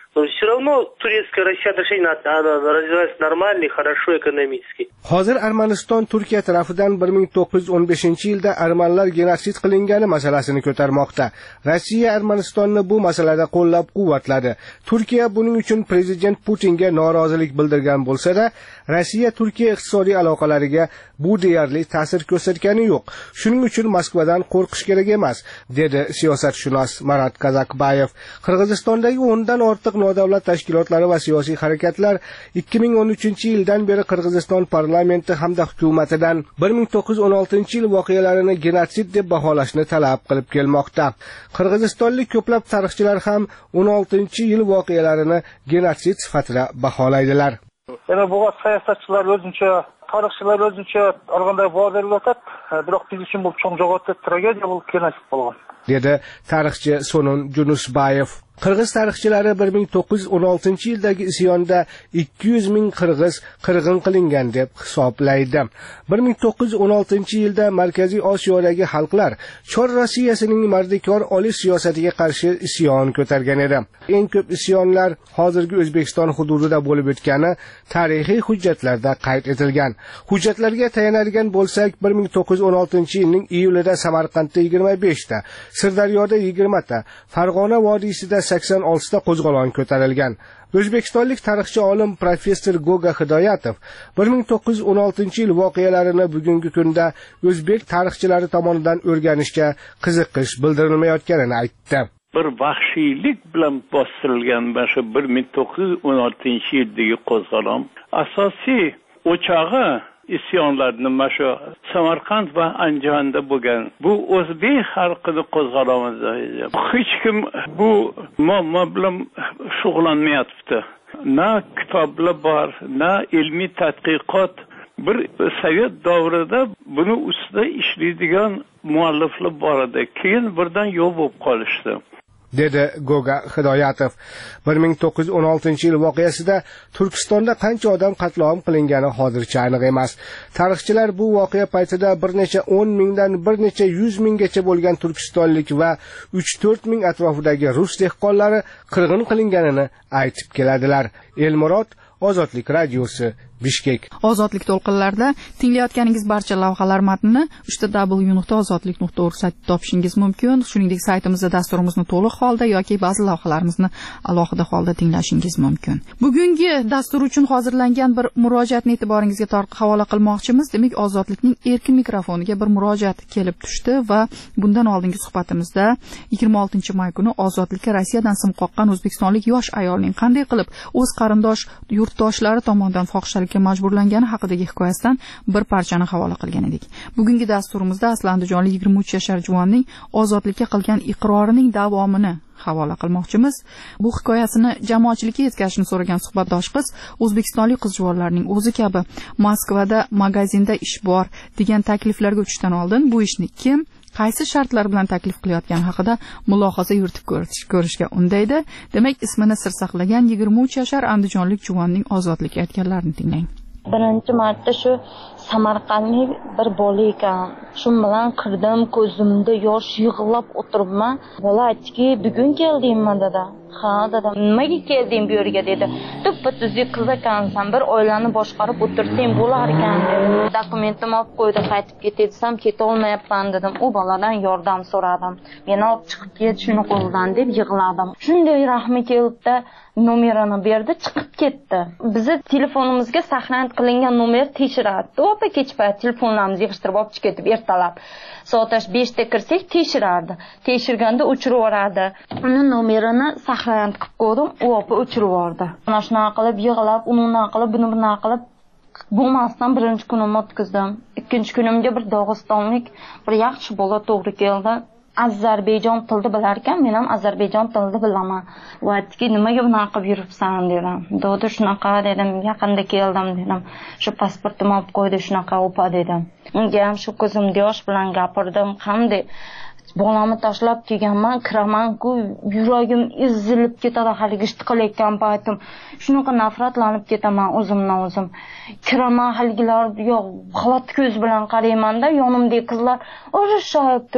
Но все равно турецкая Россия отношения развиваются нормально и хорошо экономически. Hozir Armaniston Turkiya tarafidan bir ming to'qqiz yuz o'n beshinchi yilda armanlar genotsid qilingani masalasini ko'tarmoqda. Rossiya Armanistonni bu masalada qo'llab-quvvatladi. Turkiya buning uchun prezident Putinga norozilik bildirgan bo'lsa-da, Rossiya Turkiya iqtisodiy aloqalariga bu deyarli ta'sir ko'rsatgani yo'q. Shuning uchun Moskvadan qo'rqish kerak emas, dedi siyosatshunos Marat Kazakbayev. Qirg'izistondagi o'ndan ortiq nodavlat tashkilotlari va siyosiy harakatlar ikki ming o'n uchinchi yildan beri Qirg'iziston parlamenti hamda hukumatidan bir ming to'qqiz yuz o'n oltinchi yil voqealarini genotsid deb baholashni talab qilib kelmoqda. Qirg'izistonlik ko'plab tarixchilar ham o'n oltinchi yil voqealarini genotsid sifatida baholaydilar. Yana bu siyosatchilar o'zincha, tarixchilar o'zincha olganda bo'dilib o'tadi, biroq biz uchun bu cho'ng javob tragediya bo'lib genotsid bo'lgan, dedi tarixchi Sonun Junusbayev. Qirg'iz tarixchilari bir ming to'qqiz yuz o'n oltinchi yildagi isyonda ikki yuz ming qirg'iz qirg'in qilingan deb hisoblaydi. bir ming to'qqiz yuz o'n oltinchi yilda Markaziy Osiyodagi xalqlar Chor Rossiyasining mardikor oliy siyosatiga qarshi isyon ko'targan edi. Eng ko'p isyonlar hozirgi O'zbekiston hududida bo'lib o'tgani tarixiy hujjatlarda qayd etilgan. Hujjatlarga tayanadigan bo'lsak, bir ming to'qqiz yuz o'n oltinchi yilning iyulida Samarqandda yigirma besh ta, Sirdaryoda yigirma ta, Farg'ona vodiysida sakson olti ta qo'zg'olon ko'tarilgan. O'zbekistonlik tarixchi olim professor Goga Hidoyatov bir ming to'qqiz yuz o'n oltinchi yil voqealarini bugungi kunda o'zbek tarixchilari tomonidan o'rganishga qiziqish bildirilmayotganini aytdi. Bir vahshiylik bilan bostirilgan shu bir ming to'qqiz yuz o'n oltinchi yildagi qo'zg'olon asosiy o'chog'i isyonlarni mana shu Samarqand va Andijonda bo'lgan. Bu o'zbek xalqini qo'zg'olonida. Hech kim bu muammo bilan shug'ullanmayapti. Na kitoblar bor, na ilmiy tadqiqot. Bir sovet davrida buni ustida ishlaydigan mualliflar bor edi. Keyin birdan yo'q bo'lib qolishdi, dedi Goga Hidoyatov. bir ming to'qqiz yuz o'n oltinchi yil voqeasida Turkistonda qancha odam qatl-om qilingani hozircha aniq emas. Tarixchilar bu voqea paytida bir necha o'n mingdan bir necha yuz minggacha bo'lgan turkistonlik va uch to'rt ming atrofidagi rus dehqonlari qirg'in qilinganini aytib keladilar. Elmurod, Ozodlik radiosi, Bishkek. Ozodlik to'lqinlarida tinglayotganingiz barcha lavhalar matnini uchta w nuqta ozodlik nuqta org saytida topishingiz mumkin. Shuningdek, saytimizda dasturimizni to'liq holda yoki ba'zi lavhalarimizni alohida holda tinglashingiz mumkin. Bugungi dastur uchun hozirlangan bir murojaatni e'tiboringizga havola qilmoqchimiz. Demak, Ozodlikning erkin mikrofoniga bir murojaat kelib tushdi va bundan oldingi suhbatimizda yigirma oltinchi may kuni Ozodlikka Rossiyadan sim qoqqan o'zbekistonlik yosh ayolning qanday qilib o'z qarindosh yurtdoshlari tomonidan fohishalik majburlangani haqidagi hikoyasidan bir parchani havola qilgan edik. Bugungi dasturimizda asli andijonlik yigirma uch yashar juvonning ozodlikka qilgan iqrorining davomini havola qilmoqchimiz. Bu hikoyasini jamoatchilikka yetkazishni so'ragan suhbatdosh qiz o'zbekistonlik qiz-juvonlarning o'zi kabi Moskvada magazinda ish bor degan takliflarga uchishdan oldin bu ishni kim, qaysi shartlar bilan taklif qilayotgani haqida mulohaza yuritib ko'rishga undaydi. Demak, ismini sir saqlagan yigirma uch yashar andijonlik juvonning ozodlik aytganlarini tinglang. Birinchi marta shu Samarqandlik bir bola ekan. Shu bilan kirdim, ko'zimda yosh yig'lab o'tiribman. Bola aytdiki, "Bugun keldingmi?" dedi. "Ha," dedim. "Nimaga kelding bu yerga?" dedi. "Tuppa-tuzuk qiz ekansan, bir oilani boshqarib o'tirsang bo'lar ekan" dedi. Dokumentim olib qo'ydi, qaytib ketay desam, keta olmayapman dedim. U boladan yordam so'radim. "Meni olib chiqib ket shuni qo'ldan" deb yig'ladim. Shunday rahmi kelibdi, nomerini berdi, chiqib ketdi. Bizni telefonimizga saqlanib qilingan nomer tekshiradi. To'pa kech payt telefonlarimizni yig'ishtirib olib chiqib ketib, ertalab soat beshda kirsak tekshirardi. Tekshirganda o'chirib yuboradi. Uni nomerini saqlanib qilib qo'ydim, u opa o'chirib yubordi. Mana shunaqa qilib yig'lab, uni qilib, buni bunaqa qilib bo'lmasdan birinchi kunimni o'tkazdim. Ikkinchi kunimga bir Dog'istonlik bir yaxshi bola to'g'ri keldi. Ozarbayjon tilida bilar ekan, men ham Ozarbayjon tilida bilaman. U aytdiki, "Nimaga bunaqa qilib yuribsan?" dedim. "Dodi shunaqa" dedim, "Yaqinda keldim" dedim. "Shu pasportimni olib qo'ydi, shunaqa opa" dedim. Unga ham shu ko'zimda yosh bilan gapirdim. Qanday bolamni tashlab kelganman, kiraman-ku, yuragim ezilib ketadi haligi ishni qilayotgan paytim. Shunaqa nafratlanib ketaman o'zimdan o'zim. Kiraman haligilar, yo'q, g'alati ko'z bilan qarayman-da, yonimdagi qizlar urishib turib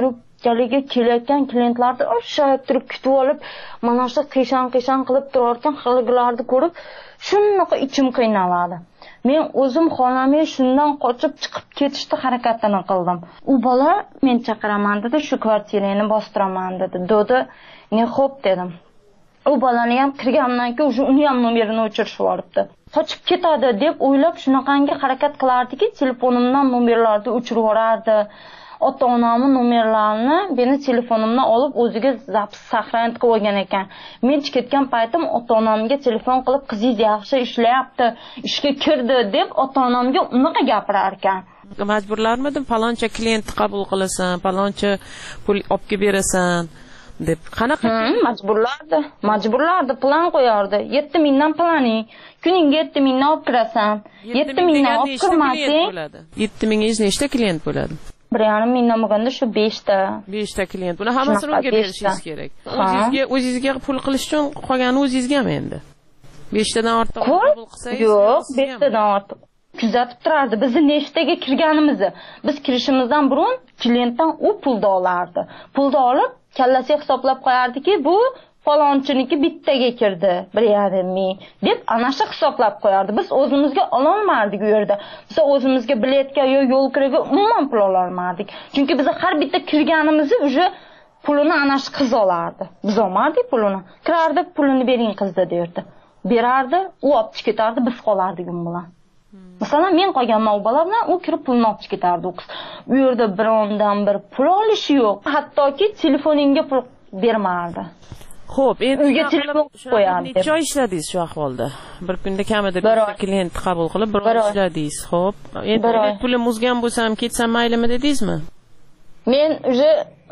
Jaliga kelayotgan klientlarni o'shayib turib kutib olib, mana shu qishan-qishan qilib turarkan xilgilarni ko'rib, shunaqa ichim qiynaladi. Men o'zim xolamay shundan qochib chiqib ketishni harakatini qildim. U bola men chaqiraman dedi, shu kvartirani bostiraman dedi. Dedi, "Ne xo'p" dedim. U bolani ham kirgandan keyin o'sha uni ham nomerini o'chirib yuboribdi. Qochib ketadi deb o'ylab shunaqangi harakat qilardiki, telefonimdan nomerlarni o'chirib yuborardi. Ota-onamning nomerlarini meni telefonimdan olib o'ziga zapis saqlanib qilib olgan ekan. Men ketgan paytim ota-onamga telefon qilib, "Qizingiz yaxshi ishlayapti, ishga kirdi" deb ota-onamga unaqa gapirar ekan. Majburlarmidim, faloncha kliyentni qabul qilasan, faloncha pul olib kelib berasan deb. Qanaqa majburlardi? Majburlardi, plan qo'yardi. yetti mingdan planing, kuningga yetti mingdan olib kirasan. yetti mingdan olib kirmasang, yetti mingingiz nechta kliyent bo'ladi? bir yarim mingdan bo'lganda shu besh ta. besh ta kliyent. Buni hammasini unga berishingiz kerak. O'zingizga o'zingizga pul qilish uchun qolgani o'zingizgami endi? besh tadan ortiq qabul qilsangiz, yo'q, besh tadan ortiq kuzatib turardi bizni nechtaga kirganimizni. Biz kirishimizdan burun klientdan u pulni olardi. Pulni olib, kallasiga hisoblab qo'yardiki, bu falonchuniki bittaga kirdi, bir yarim ming deb ana shu hisoblab qo'yardi. Biz o'zimizga ololmadik u yerda. Biz o'zimizga biletga yo yo'l kiraga umuman pul ololmadik. Chunki biz har bitta kirganimizni o'sha pulini ana shu qiz olardi. Biz olmadik pulini. Kirardik, pulini bering qizda derdi. Berardi, u olib ketardi, biz qolardik u bilan. Masalan, men qolganman u bola bilan, u kirib pulni olib ketardi u qiz. U yerda birondan bir pul olishi yo'q. Hattoki telefoningga pul bermardi. Xo'p, endi uyga telefon qo'yadi. Necha oy ishladingiz shu ahvolda? Bir kunda kamida bir klient qabul qilib, bir oy ishladingiz. Xo'p, endi pulim uzgan bo'lsam, ketsam maylimi dedingizmi? Men o'sha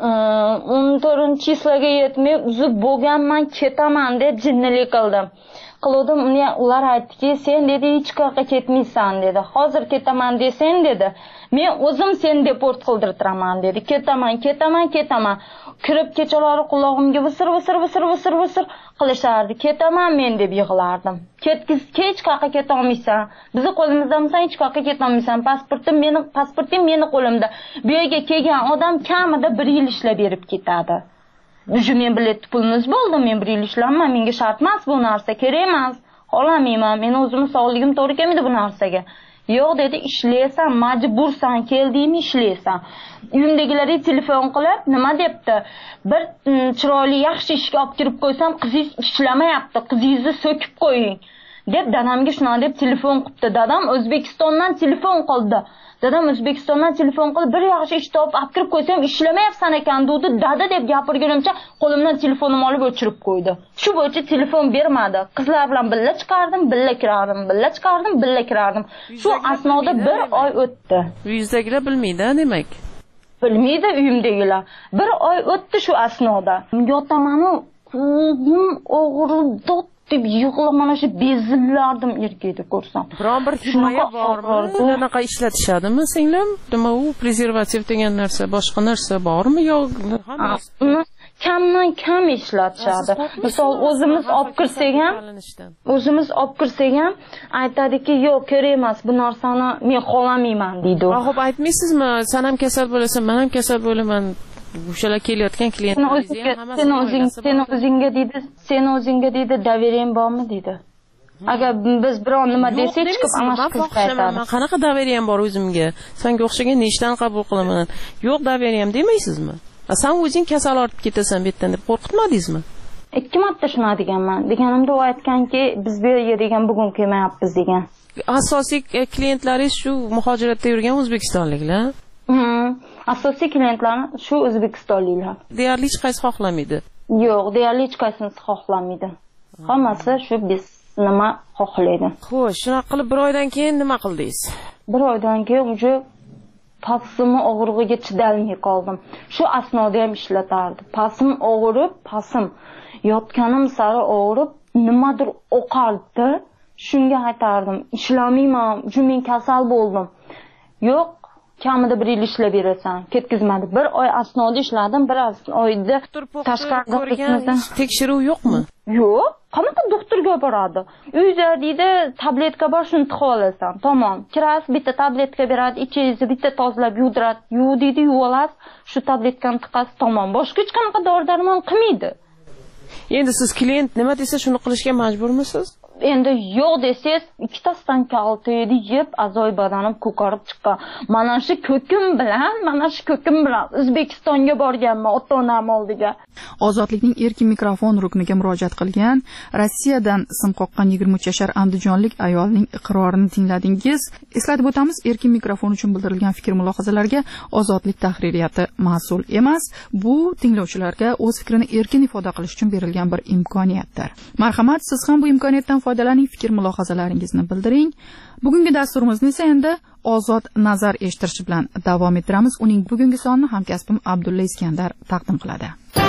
o'n to'rtinchi chislaga yetmay uzib bo'lganman, ketaman deb jinnilik qildim. Qildim, ular aytdiki, "Sen dedi hech qayerga ketmaysan" dedi. "Hozir ketaman desang" dedi. "Men o'zim seni deport qildirtiraman" dedi. "Ketaman, ketaman, ketaman." Kirib kechalari qulog'imga visir visir visir visir visir qilishardi. "Ketaman men" deb yig'lardim. "Ketkiz, hech qayerga keta olmaysan. Bizni qo'limizdansan, hech qayerga keta olmaysan. Pasportim meni, pasportim meni qo'limda. Bu yerga kelgan odam kamida bir yil ishlab berib ketadi. O'sha men bilet pulimiz bo'ldi, men bir yil ishlayman, menga shart emas bu narsa, kerak emas. Xohlamayman, men o'zim sog'ligim to'g'ri kelmaydi bu narsaga." "Yo'q" dedi, "ishlaysan, majbursan, keldingmi ishlaysan." Uyimdagilarga telefon qilib, nima debdi? "Bir chiroyli yaxshi ishga olib kirib qo'ysam, qizingiz ishlamayapti, qizingizni so'kib qo'ying" deb dadamga shuna deb telefon qilibdi. Dadam O'zbekistondan telefon qildi. Dadam O'zbekistondan telefon qilib, "Bir yaxshi ish topib olib kirib qo'ysam, ishlamayapsan ekan" dedi. Dada deb gapirgunimcha qo'limdan telefonimni olib o'chirib qo'ydi. Shu bo'yicha telefon bermadi. Qizlar bilan birga chiqardim, birga kirardim, birga chiqardim, birga kirardim. Shu asnoda bir oy o'tdi. Uyingizdagilar bilmaydi, demak. Bilmaydi uyimdagilar. Bir oy o'tdi shu asnoda. Yotaman-u, ko'zim og'ridi deb yig'lab mana shu bezillardim erkakni ko'rsam. Biron bir himoya bormi? Bunaqa ishlatishadimi singlim? Nima u prezervativ degan narsa, boshqa narsa bormi yo hammasi? Kamdan kam ishlatishadi. Misol o'zimiz olib kirsak ham, o'zimiz olib kirsak ham aytadiki, "Yo'q, kerak emas, bu narsani men xohlamayman" deydi. Xo'p, aytmaysizmi? Sen ham kasal bo'lasan, men ham kasal bo'laman. O'shalar kelayotgan klientlaringiz ham sen o'zing, sen o'zingga deydi, sen o'zingga deydi, "Daveriyam bormi" deydi. Agar biz biron nima desak, chiqib ana shu qiz qaytadi. Men qanaqa daveriyam bor o'zimga? Senga o'xshagan nechdan qabul qilaman? Yo'q, daveriyam demaysizmi? Sen o'zing kasal ortib ketasan bu yerdan deb qo'rqitmadingizmi? Ikki marta shuna deganman. Deganimda u aytganki, "Biz bu yerga degan bugun kelmayapmiz" degan. Asosiy klientlaringiz shu muhojiratda yurgan o'zbekistonliklar? Hmm. Asosiy klientlar shu o'zbekistonliklar. Deyarli hech qaysi xohlamaydi. Yo'q, deyarli hech qaysini xohlamaydi. Hammasi shu biz nima xohlaydi. Xo'sh, shunaqa qilib bir oydan keyin nima qildingiz? Bir oydan keyin uje pasim og'rig'iga chidolmay qoldim. Shu asnoda ham ishlatardi. Pasim og'rib, pasim yotganim sari og'rib, nimadir oqardi. Shunga aytardim, "Ishlamayman, shu men kasal bo'ldim." "Yo'q, kamida bir yil ishlab berasan." Ketkizmadi. Bir oy asnoda ishladim, bir oyda tashqarida tekshiruv yo'qmi? Yo'q, qanaqa doktorga boradi? Uyda deydi, tabletka bor, shuni tiqib olasan. Tamom. Kirasiz, bitta tabletka beradi, ichingizni bitta tozalab yudiradi. Yuv deydi, yuv olasiz, shu tabletkani tiqasiz, tamom. Boshqa hech qanaqa dori-darmon qilmaydi. Endi siz klient nima desa shuni qilishga majburmisiz? Endi yo'q desangiz, ikkitasidan kaltaydi yeb, azoy badanim ko'karib chiqqan. Mana shu ko'kim bilan, mana shu ko'kim bilan O'zbekistonga borganman ota-onam oldiga. Ozodlikning erkin mikrofon rukniga murojaat qilgan Rossiyadan sim qoqqan yigirma uch yashar andijonlik ayolning iqrorini tingladingiz. Eslatib o'tamiz, erkin mikrofon uchun bildirilgan fikr-mulohazalarga Ozodlik tahririyati mas'ul emas. Bu tinglovchilarga o'z fikrini erkin ifoda qilish uchun berilgan bir imkoniyatdir. Marhamat, siz ham bu imkoniyatdan foydalaning, fikr-mulohazalaringizni bildiring. Bugungi dasturimizni esa endi Ozod nazar eshittirishi bilan davom ettiramiz. Uning bugungi sonini hamkasbim Abdulla Iskandar taqdim qiladi.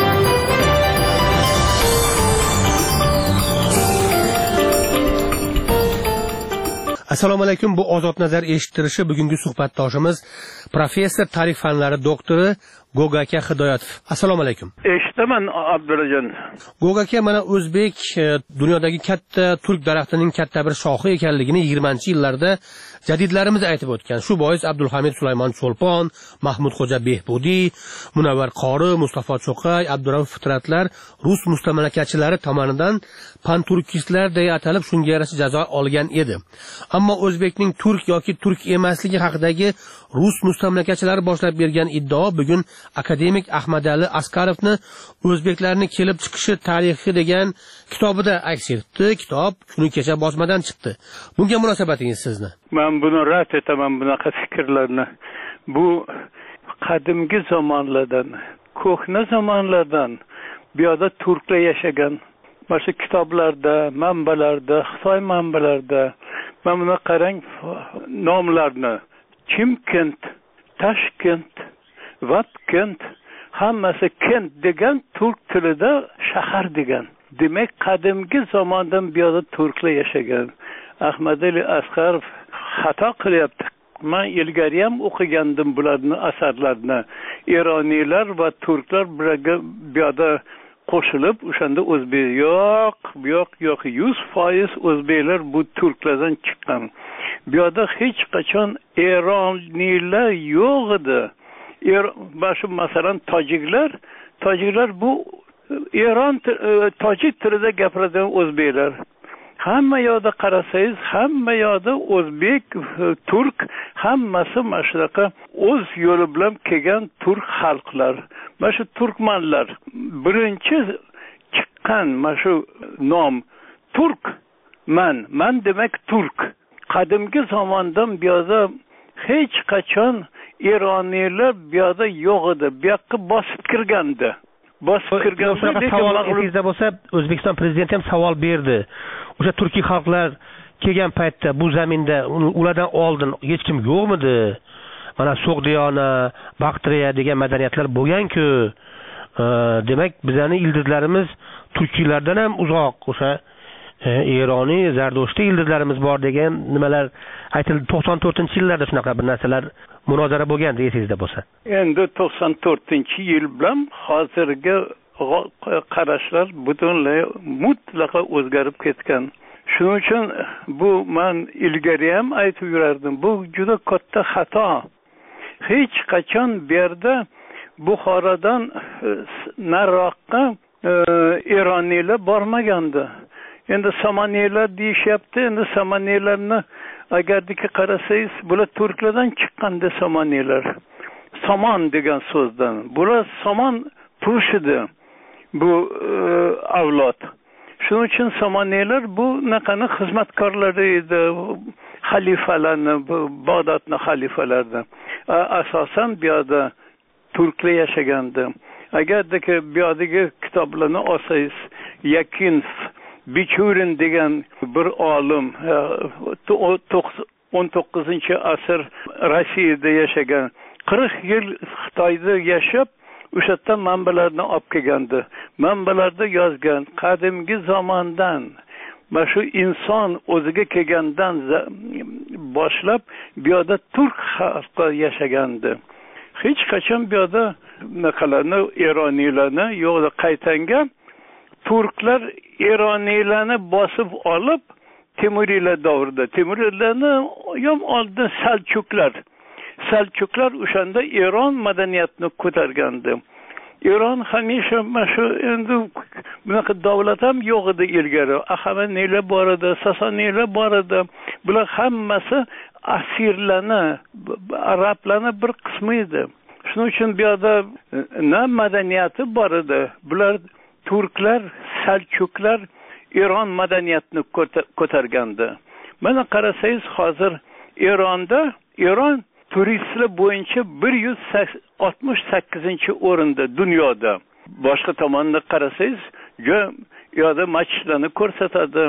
Assalomu alaykum. Bu Ozod nazar eshittirishi bugungi suhbatdoshimiz professor tarix fanlari doktori Gogaka Hidoyatov. Assalomu alaykum. Eshitaman Abdulajon. Gogaka mana o'zbek dunyodagi katta turk daraxtining katta bir shoxi ekanligini yigirmanchi yillarda jadidlarimiz aytib o'tgan. Shu bois Abdulhamid Sulaymon Cho'lpon, Mahmud Xo'ja Behbudiy, Munavvar Qori, Mustafa Cho'qay, Abdurauf Fitratlar rus mustamlakachilari tomonidan panturkistlar deya atalib shunga yarasha jazo olgan edi. Ammo o'zbekning turk yoki turk emasligi haqidagi rus mustamlakachilari boshlab bergan iddao bugun akademik Ahmadali Askarovni o'zbeklarning kelib chiqishi tarixi degan kitobida aks etdi. Kitob kuni kecha bosmadan chiqdi. Bunga munosabatingiz sizni? Men buni rad etaman, bunaqa fikrlarni. Bu qadimgi zamonlardan, ko'hna zamonlardan bu yerda turklar yashagan. Mana shu kitoblarda, manbalarda, Xitoy manbalarida mana buni qarang, nomlarni Chimkent, Tashkent, Vapkent, hammasi kent degan turk tilida shahar degan. Demak, qadimgi zamondan bu yerda turklar yashagan. Ahmadali Askarov xato qilyapti. Men ilgari ham o'qigandim bularning asarlarini. Eroniylar va turklar birga bu yerda qo'shilib, o'shanda o'zbek yo'q, yo'q, yo'q, yuz foiz o'zbeklar bu turklardan chiqqan. Bu yerda hech qachon Eroniylar yo'q edi. Başı masalan tojiklar, tojiklar bu Eron tojik tilida gapiradigan o'zbeklar. Hamma yoqda qarasangiz, hamma yoqda o'zbek, turk, hammasi mana shunaqa o'z yo'li bilan kelgan turk xalqlar. Mana shu turkmanlar birinchi chiqqan mana shu nom turkman, man demak turk. Qadimgi zamondan bu yerda hech qachon Eroniylar bu yerda yo'q edi. Bu yoqqa bosib kirgandi. Bosib kirganda savol bo'lsa, O'zbekiston prezidenti ham savol berdi. O'sha turkiy xalqlar kelgan paytda bu zaminda ulardan oldin hech kim yo'qmidi? Mana So'g'diyona, Baktriya degan madaniyatlar bo'lgan-ku. Demak, bizning ildizlarimiz turkiylardan ham uzoq, o'sha Eroniy, Zardoshti ildizlarimiz bor degan nimalar aytildi. to'qson to'rtinchi yillarda shunaqa bir narsalar munozara bo'lgan esingizda bo'lsa. Endi to'qson to'rtinchi yil bilan hozirgi qarashlar butunlay mutlaqo o'zgarib ketgan. Shuning uchun bu men ilgari ham aytib yurardim. Bu juda katta xato. Hech qachon bu yerda Buxorodan nariroqqa Eroniylar bormagandi. Endi Samaniylar deyishyapti. Endi Samaniylarni agardiki qarasangiz, bular turklardan chiqqanda Samaniylar. Saman degan so'zdan. Bular Saman turishidi. Bu e, avlod. Shuning uchun Samaniylar bu naqani xizmatkorlari edi, xalifalarni, Bag'dodning xalifalaridan. Asosan bu yerda turklar yashagandi. Agardiki bu yerdagi kitoblarni olsangiz, Yakin Bichurin degan bir olim o'n to'qqizinchi asr Rossiyada yashagan, qirq yil Xitoyda yashab, o'sha yerdan manbalarni olib kelgandi. Manbalarda yozgan qadimgi zamondan mana shu inson o'ziga kelgandan boshlab bu yerda turk xalqi yashagandi. Hech qachon bu yerda naqalarni Eroniylarni yo'qda qaytanga turklar Eroniylarni bosib olib, Temuriylar davrida, Temuriylarni ham oldin Salchuklar. Salchuklar o'shanda Eron madaniyatini ko'targandi. Eron hamisha mana shu endi bunaqa davlat ham yo'q edi ilgari. Axamaniylar bor edi, Sasoniylar bor edi. Bular hammasi asirlarni, arablarni bir qismi edi. Shuning uchun bu yerda na madaniyati bor edi. Bular turklar, Salchuklar Eron madaniyatini ko'targandi. Mana qarasangiz hozir Eronda, Eron turistlar bo'yicha bir yuz oltmish sakkizinchi o'rinda dunyoda. Boshqa tomonda qarasangiz, jo yo'da masjidlarni ko'rsatadi.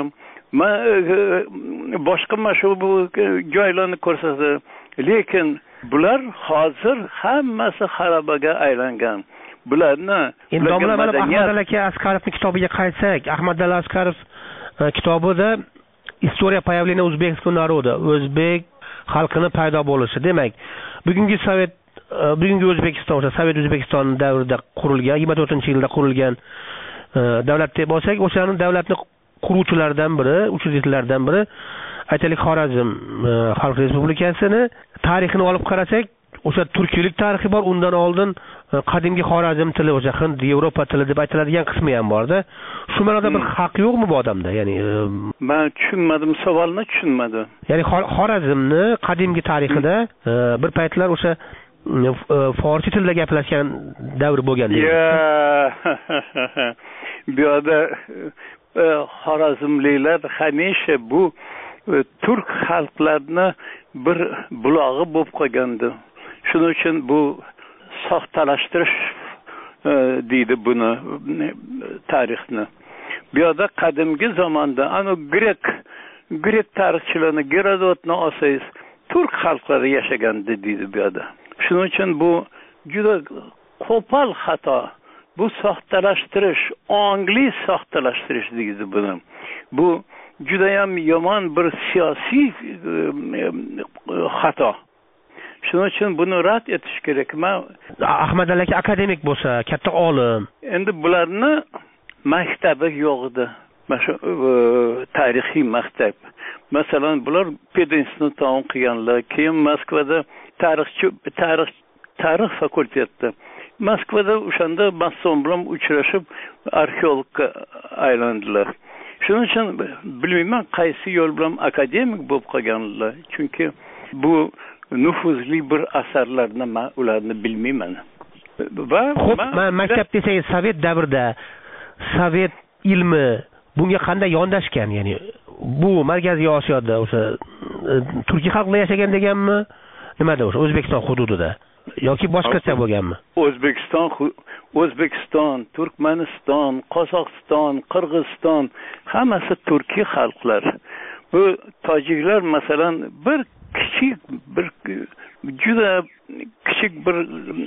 Boshqa mashu bu joylarni ko'rsatadi. Lekin bular hozir hammasi xarobaga aylangan. Bularni endi domla mana Ahmad aka Askarovning kitobiga qaytsak, Ahmad Askarov kitobida Historiya появления узбекского народа, o'zbek xalqini paydo bo'lishi. Demak, bugungi Sovet bugungi O'zbekiston, o'sha Sovet O'zbekiston davrida qurilgan, yigirma to'rtinchi yilda qurilgan davlat deb bo'lsak, o'shaning davlatni quruvchilaridan biri, uchuvchilardan biri aytaylik Xorazm Xalq Respublikasini tarixini olib qarasak, o'sha turkiylik tarixi bor, undan oldin qadimgi Xorazm tili, o'sha Hind, Yevropa tili deb aytiladigan qismi ham bor-da. Shu ma'noda bir haq yo'qmi bu odamda? Ya'ni men tushunmadim, savolni tushunmadim. Ya'ni Xorazmni qadimgi tarixida bir paytlar o'sha forscha tilda gaplashgan davr bo'lgan deydi. Bu yerda Xorazmliklar hamisha bu turk xalqlarini bir bulog'i bo'lib qolgandi. Shuning uchun bu soxtalashtirish deydi buni tarixni. Bu yerda qadimgi zamonda ana Grek Grek tarixchilarni Gerodotni olsangiz, turk xalqlari yashagandi deydi bu yerda. Shuning uchun bu juda qo'pol xato. Bu soxtalashtirish, ongli soxtalashtirish deydi buni. Bu juda ham yomon bir siyosiy xato. Shuning uchun buni rad etish kerak. Men Ahmad aka akademik bo'lsa, katta olim. Endi bularni maktabi yo'q edi. Mana shu tarixiy maktab. Masalan, bular pedagogni ta'lim qilganlar, keyin Moskvada tarixchi tarix tarix fakultetida Moskvada o'shanda Masson bilan uchrashib arxeologga aylandilar. Shuning uchun bilmayman qaysi yo'l bilan akademik bo'lib qolganlar. Chunki bu nufuzli bir asarlarni men ularni bilmayman. Va men maktab desangiz Sovet davrida Sovet ilmi bunga qanday yondashgan? Ya'ni bu Markaziy Osiyoda o'sha turkiy xalqlar yashagan deganmi? Nimada o'sha O'zbekiston hududida yoki boshqacha bo'lganmi? O'zbekiston, O'zbekiston, Turkmaniston, Qozog'iston, Qirg'iziston hammasi turkiy xalqlar. Bu tojiklar masalan bir kichik bir juda kichik bir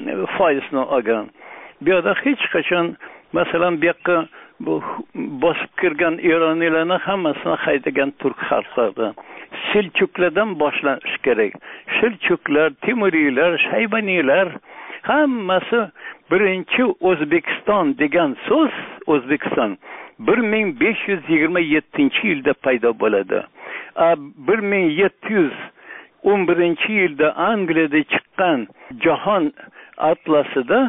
foizni olgan. Bu yerda hech qachon masalan bu yoqqa bu bosib kirgan Eroniylarni hammasini haydagan turk xalqlari. Selchuklardan boshlanish kerak. Selchuklar, Temuriylar, Shaybaniylar hammasi birinchi O'zbekiston degan so'z O'zbekiston bir ming besh yuz yigirma yettinchi yilda paydo bo'ladi. bir ming yetti yuz o'n birinchi yilda Angliyada chiqqan Jahon atlasida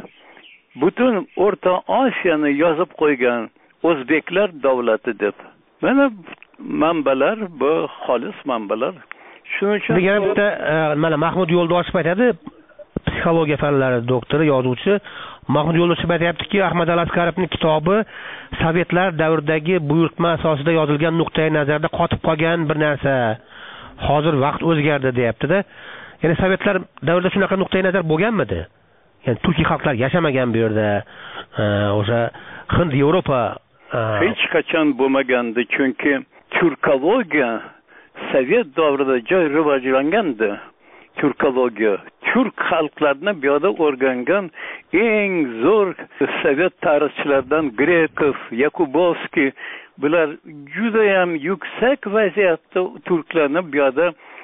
butun O'rta Osiyoni yozib qo'ygan O'zbeklar davlati deb. Mana manbalar bu xolis manbalar. Shuning uchun degan bitta mana Mahmud Yo'ldoshev aytadi, psixologiya fanlari doktori, yozuvchi Mahmud Yo'ldoshev aytayaptiki, Ahmad Askarovning kitobi Sovetlar davridagi buyurtma asosida yozilgan nuqtai nazarda qotib qolgan bir narsa. Hozir vaqt o'zgardi deyapti-da. Ya'ni Sovetlar davrida shunaqa nuqtai nazar bo'lganmidi? Ya'ni turkiy xalqlar yashamagan bu yerda, o'sha Hind, Yevropa hech qachon bo'lmagandi, chunki turkologiya Sovet davrida joy rivojlangandi. Turkologiya turk xalqlarini bu yerda o'rgangan eng zo'r Sovet tarixchilaridan Grekov, Yakubovskiy bular juda ham yuksak vaziyatda turklarni bu yerda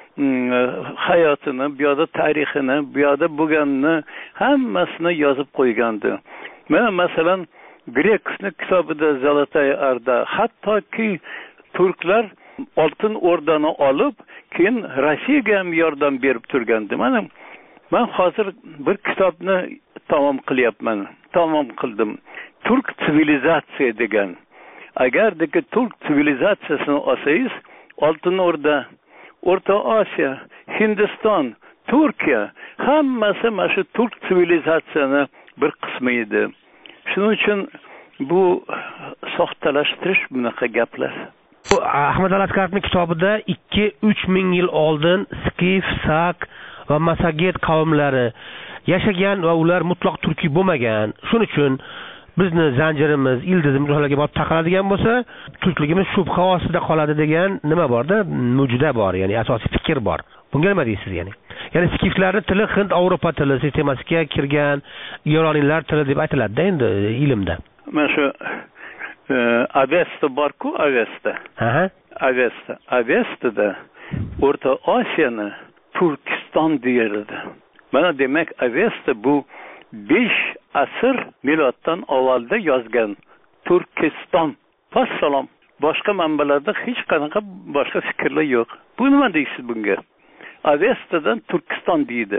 hayotini, bu yerda tarixini, bu yerda bo'lganini hammasini yozib qo'ygandi. Mana masalan Grekovning kitobida Zolotaya Orda hattoki turklar oltin o'rdani olib keyin Rossiyaga ham yordam berib turgandi. Mana men hozir bir kitobni tamom qilyapman. Tamom qildim. Turk sivilizatsiya degan. Agardagi turk sivilizatsiyasini olsangiz, oltin o'rda, O'rta Osiyo, Hindiston, Turkiya hammasi mana shu turk sivilizatsiyani bir qismi edi. Shuning uchun bu soxtalashtirish bunaqa gaplar. Bu Ahmad Al-Askarovning kitobida ikki uch ming yil oldin Skif, Sak va Masaget qavmlari yashagan va ular mutlaq turkiy bo'lmagan. Shuning uchun bizni zanjirimiz, ildizimiz ularga borib taqaladigan bo'lsa, turkligimiz shubha ostida qoladi degan nima borda? Mujda bor, ya'ni asosiy fikr bor. Bunga nima deysiz, ya'ni? Ya'ni skiflarning tili Hind Yevropa tili sistemasiga kirgan Eroniylar tili deb aytiladi-da endi ilmda. Mana shu Avesta bor-ku, Avesta. Aha. Avesta. Avestada O'rta Osiyoni Turkiston deyiladi. Mana demak Avesta bu besh asr miloddan avvalda yozgan Turkiston. Vassalom. Boshqa manbalarda hech qanaqa boshqa fikrlar yo'q. Bu nima deysiz bunga? Avestadan Turkiston deydi.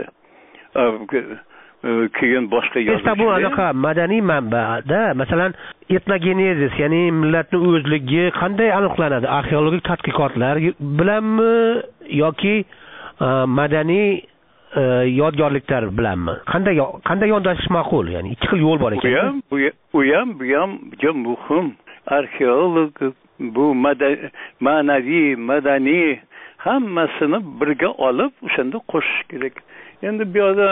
Keyin boshqa yozishlar. Bu anaqa madaniy manbada, masalan, etnogenezis, ya'ni millatning o'zligi qanday aniqlanadi? Arxeologik tadqiqotlar bilanmi yoki madaniy yodgorliklar bilanmi? Qanday qanday yondashish ma'qul? Ya'ni ikki xil yo'l bor ekan. Bu ham, bu ham, bu ham juda muhim. Arxeolog bu ma'naviy, madaniy hammasini birga olib o'shanda qo'shish kerak. Endi bu yerda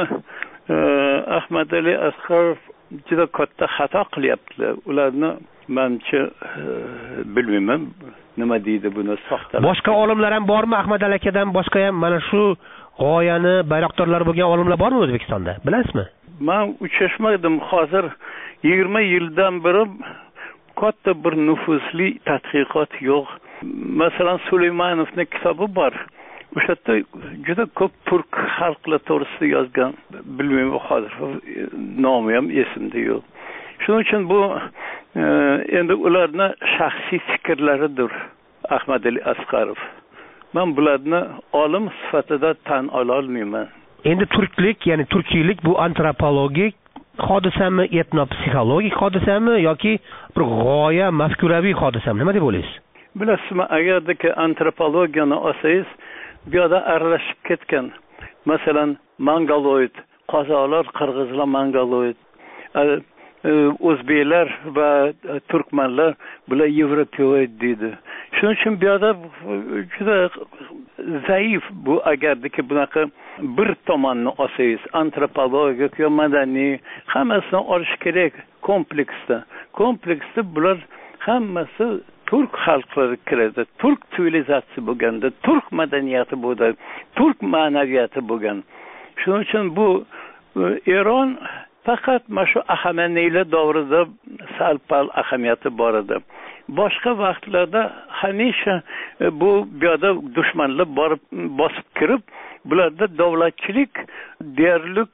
Ahmad Ali Askarov juda katta xato qilyaptilar. Ularni mencha bilmayman nima deydi buni soxtalar. Boshqa olimlar ham bormi? Ahmad Ali akadan boshqa ham mana shu g'oyani bayroqdorlar bo'lgan olimlar bormi O'zbekistonda? Bilasizmi? Men uchrashmadim. Hozir yigirma yildan beri katta bir nufuzli tadqiqot yo'q. Masalan, Suleymanovning kitobi bor. O'sha yerda juda ko'p turk xalqlar to'g'risida yozgan. Bilmayman hozir nomi ham esimda yo'q. Shuning uchun bu endi ularning shaxsiy fikrlaridir. Ahmad Ali Askarov. Men bularni olim sifatida tan ola olmayman. Endi turklik, ya'ni turkiylik bu antropologik hodisami, etnopsixologik hodisami yoki bir g'oya mafkuraviy hodisami? Nima deb o'ylaysiz? Bilasizmi, agardagi antropologiyani olsangiz, bu yerda aralashib ketgan. Masalan, Mongoloid, qozoqlar, qirg'izlar Mongoloid, o'zbeklar va turkmanlar bular Yevropoid deydi. Shuning uchun bu yerda juda zaif bu agardagi bunaqa bir tomonni olsangiz, antropologik yo madaniy hammasini olish kerak kompleksda. Kompleksda bular hammasi turk xalqlari kiradi. Turk sivilizatsiyasi bo'lganda, turk madaniyati bo'ldi, turk ma'naviyati bo'lgan. Shuning uchun bu Eron faqat mana shu Ahamaniylar davrida sal-pal ahamiyati bor edi. Boshqa vaqtlarda hamisha bu bu yerda dushmanlar borib bosib kirib, bularda davlatchilik deyarli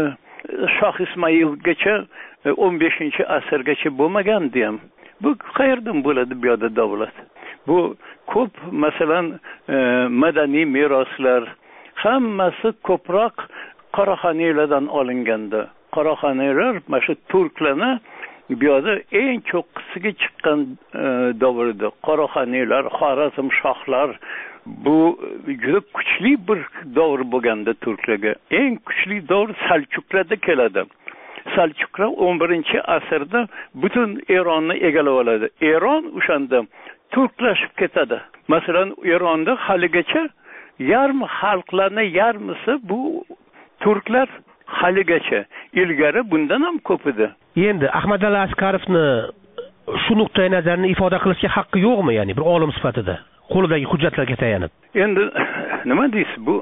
Shoh Ismoilgacha o'n beshinchi asrgacha bo'lmagan deyam. Bu qayerdan bo'ladi bu yerda davlat? Bu ko'p masalan madaniy meroslar hammasi ko'proq Qaraxoniylardan olinganda. Qaraxoniylar mana shu turklarni bu yerda eng cho'qqisiga chiqqan davrda. Qaraxoniylar, Xorazm shohlar bu juda kuchli bir davr bo'lganda turklarga. Eng kuchli davr Salchuklarda keladi. Salchuklar o'n birinchi asrda butun Eronni egallab oladi. Eron o'shanda turklashib ketadi. Masalan, Eronda haligacha yarmi xalqlarning yarmisi bu turklar haligacha. Ilgari bundan ham ko'p edi. Endi Ahmad Ali Askarovni shu nuqtai nazarni ifoda qilishga haqqi yo'qmi, ya'ni bir olim sifatida, qo'lidagi hujjatlarga tayanib? Endi nima deysiz bu?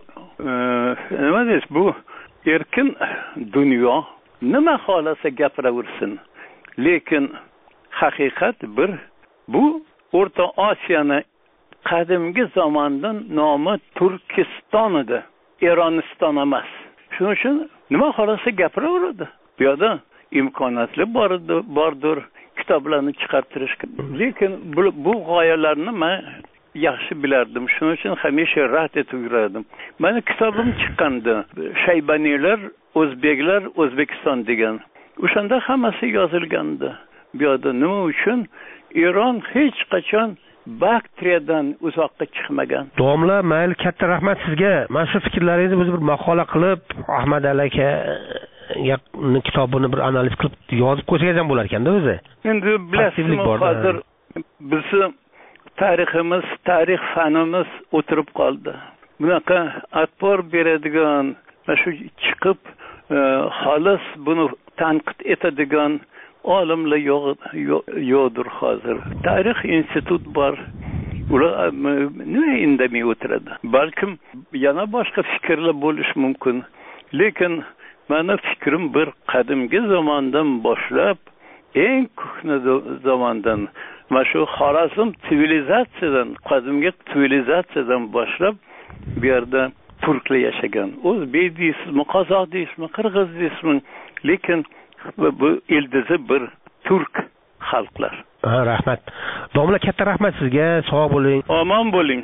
Nima deysiz bu? Erkin dunyo nima xolasa gapiraversin. Lekin haqiqat bir, bu O'rta Osiyoni qadimgi zamondan nomi Turkiston edi, Eroniston emas. Shuning uchun nima xolasa gapiraveradi. Bu yerda imkoniyatlar bordir, kitoblarni chiqartirishga. Lekin bu, bu g'oyalarni men yaxshi bilardim. Shuning uchun hamisha rad etib yurardim. Meni kitobim chiqqandi. Shaybaniylar, o'zbeklar, O'zbekiston degan. O'shanda hammasi yozilgandi. Bu yerda nima uchun Eron hech qachon Baktriyadan uzoqqa chiqmagan. Domla, mayli, katta rahmat sizga. Mana shu fikrlaringizni biz bir maqola qilib, Ahmad aka kitobini bir analiz qilib yozib qo'ysangiz ham bo'lar ekanda o'zi. Endi bilasizmi, hozir bizni tariximiz, tarix fanimiz o'tirib qoldi. Bunaqa atbor beradigan, mana shu chiqib xolis buni tanqid etadigan olimlar yo'qdir hozir. Tarix institut bor. Ular nima indamay o'tiradi? Balkim yana boshqa fikrlar bo'lishi mumkin. Lekin meni fikrim bir qadimgi zamondan boshlab eng ko'hna zamondan, mana shu Xorazm sivilizatsiyadan, qadimgi sivilizatsiyadan boshlab bu yerda turklar yashagan. O'zbek deysizmi, qozoq deysizmi, qirg'iz deysizmi, lekin bu ildizi bir turk xalqlar. Ha, rahmat. Domla, katta rahmat sizga. Sog' bo'ling. Omon bo'ling.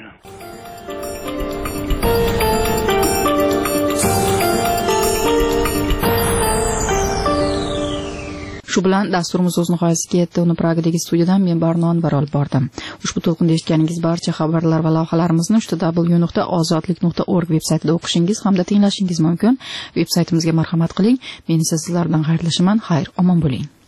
Shu bilan dasturimiz o'z nihoyasiga yetdi. Uni Pragadagi studiyadan men Barnon Anvar olib bordim. Ushbu to'lqinda eshitganingiz barcha xabarlar va lavhalarimizni w nuqta ozodlik nuqta org veb-saytida o'qishingiz hamda tinglashingiz mumkin. Veb-saytimizga marhamat qiling. Men esa sizlar bilan xayrlashaman. Xayr, omon bo'ling.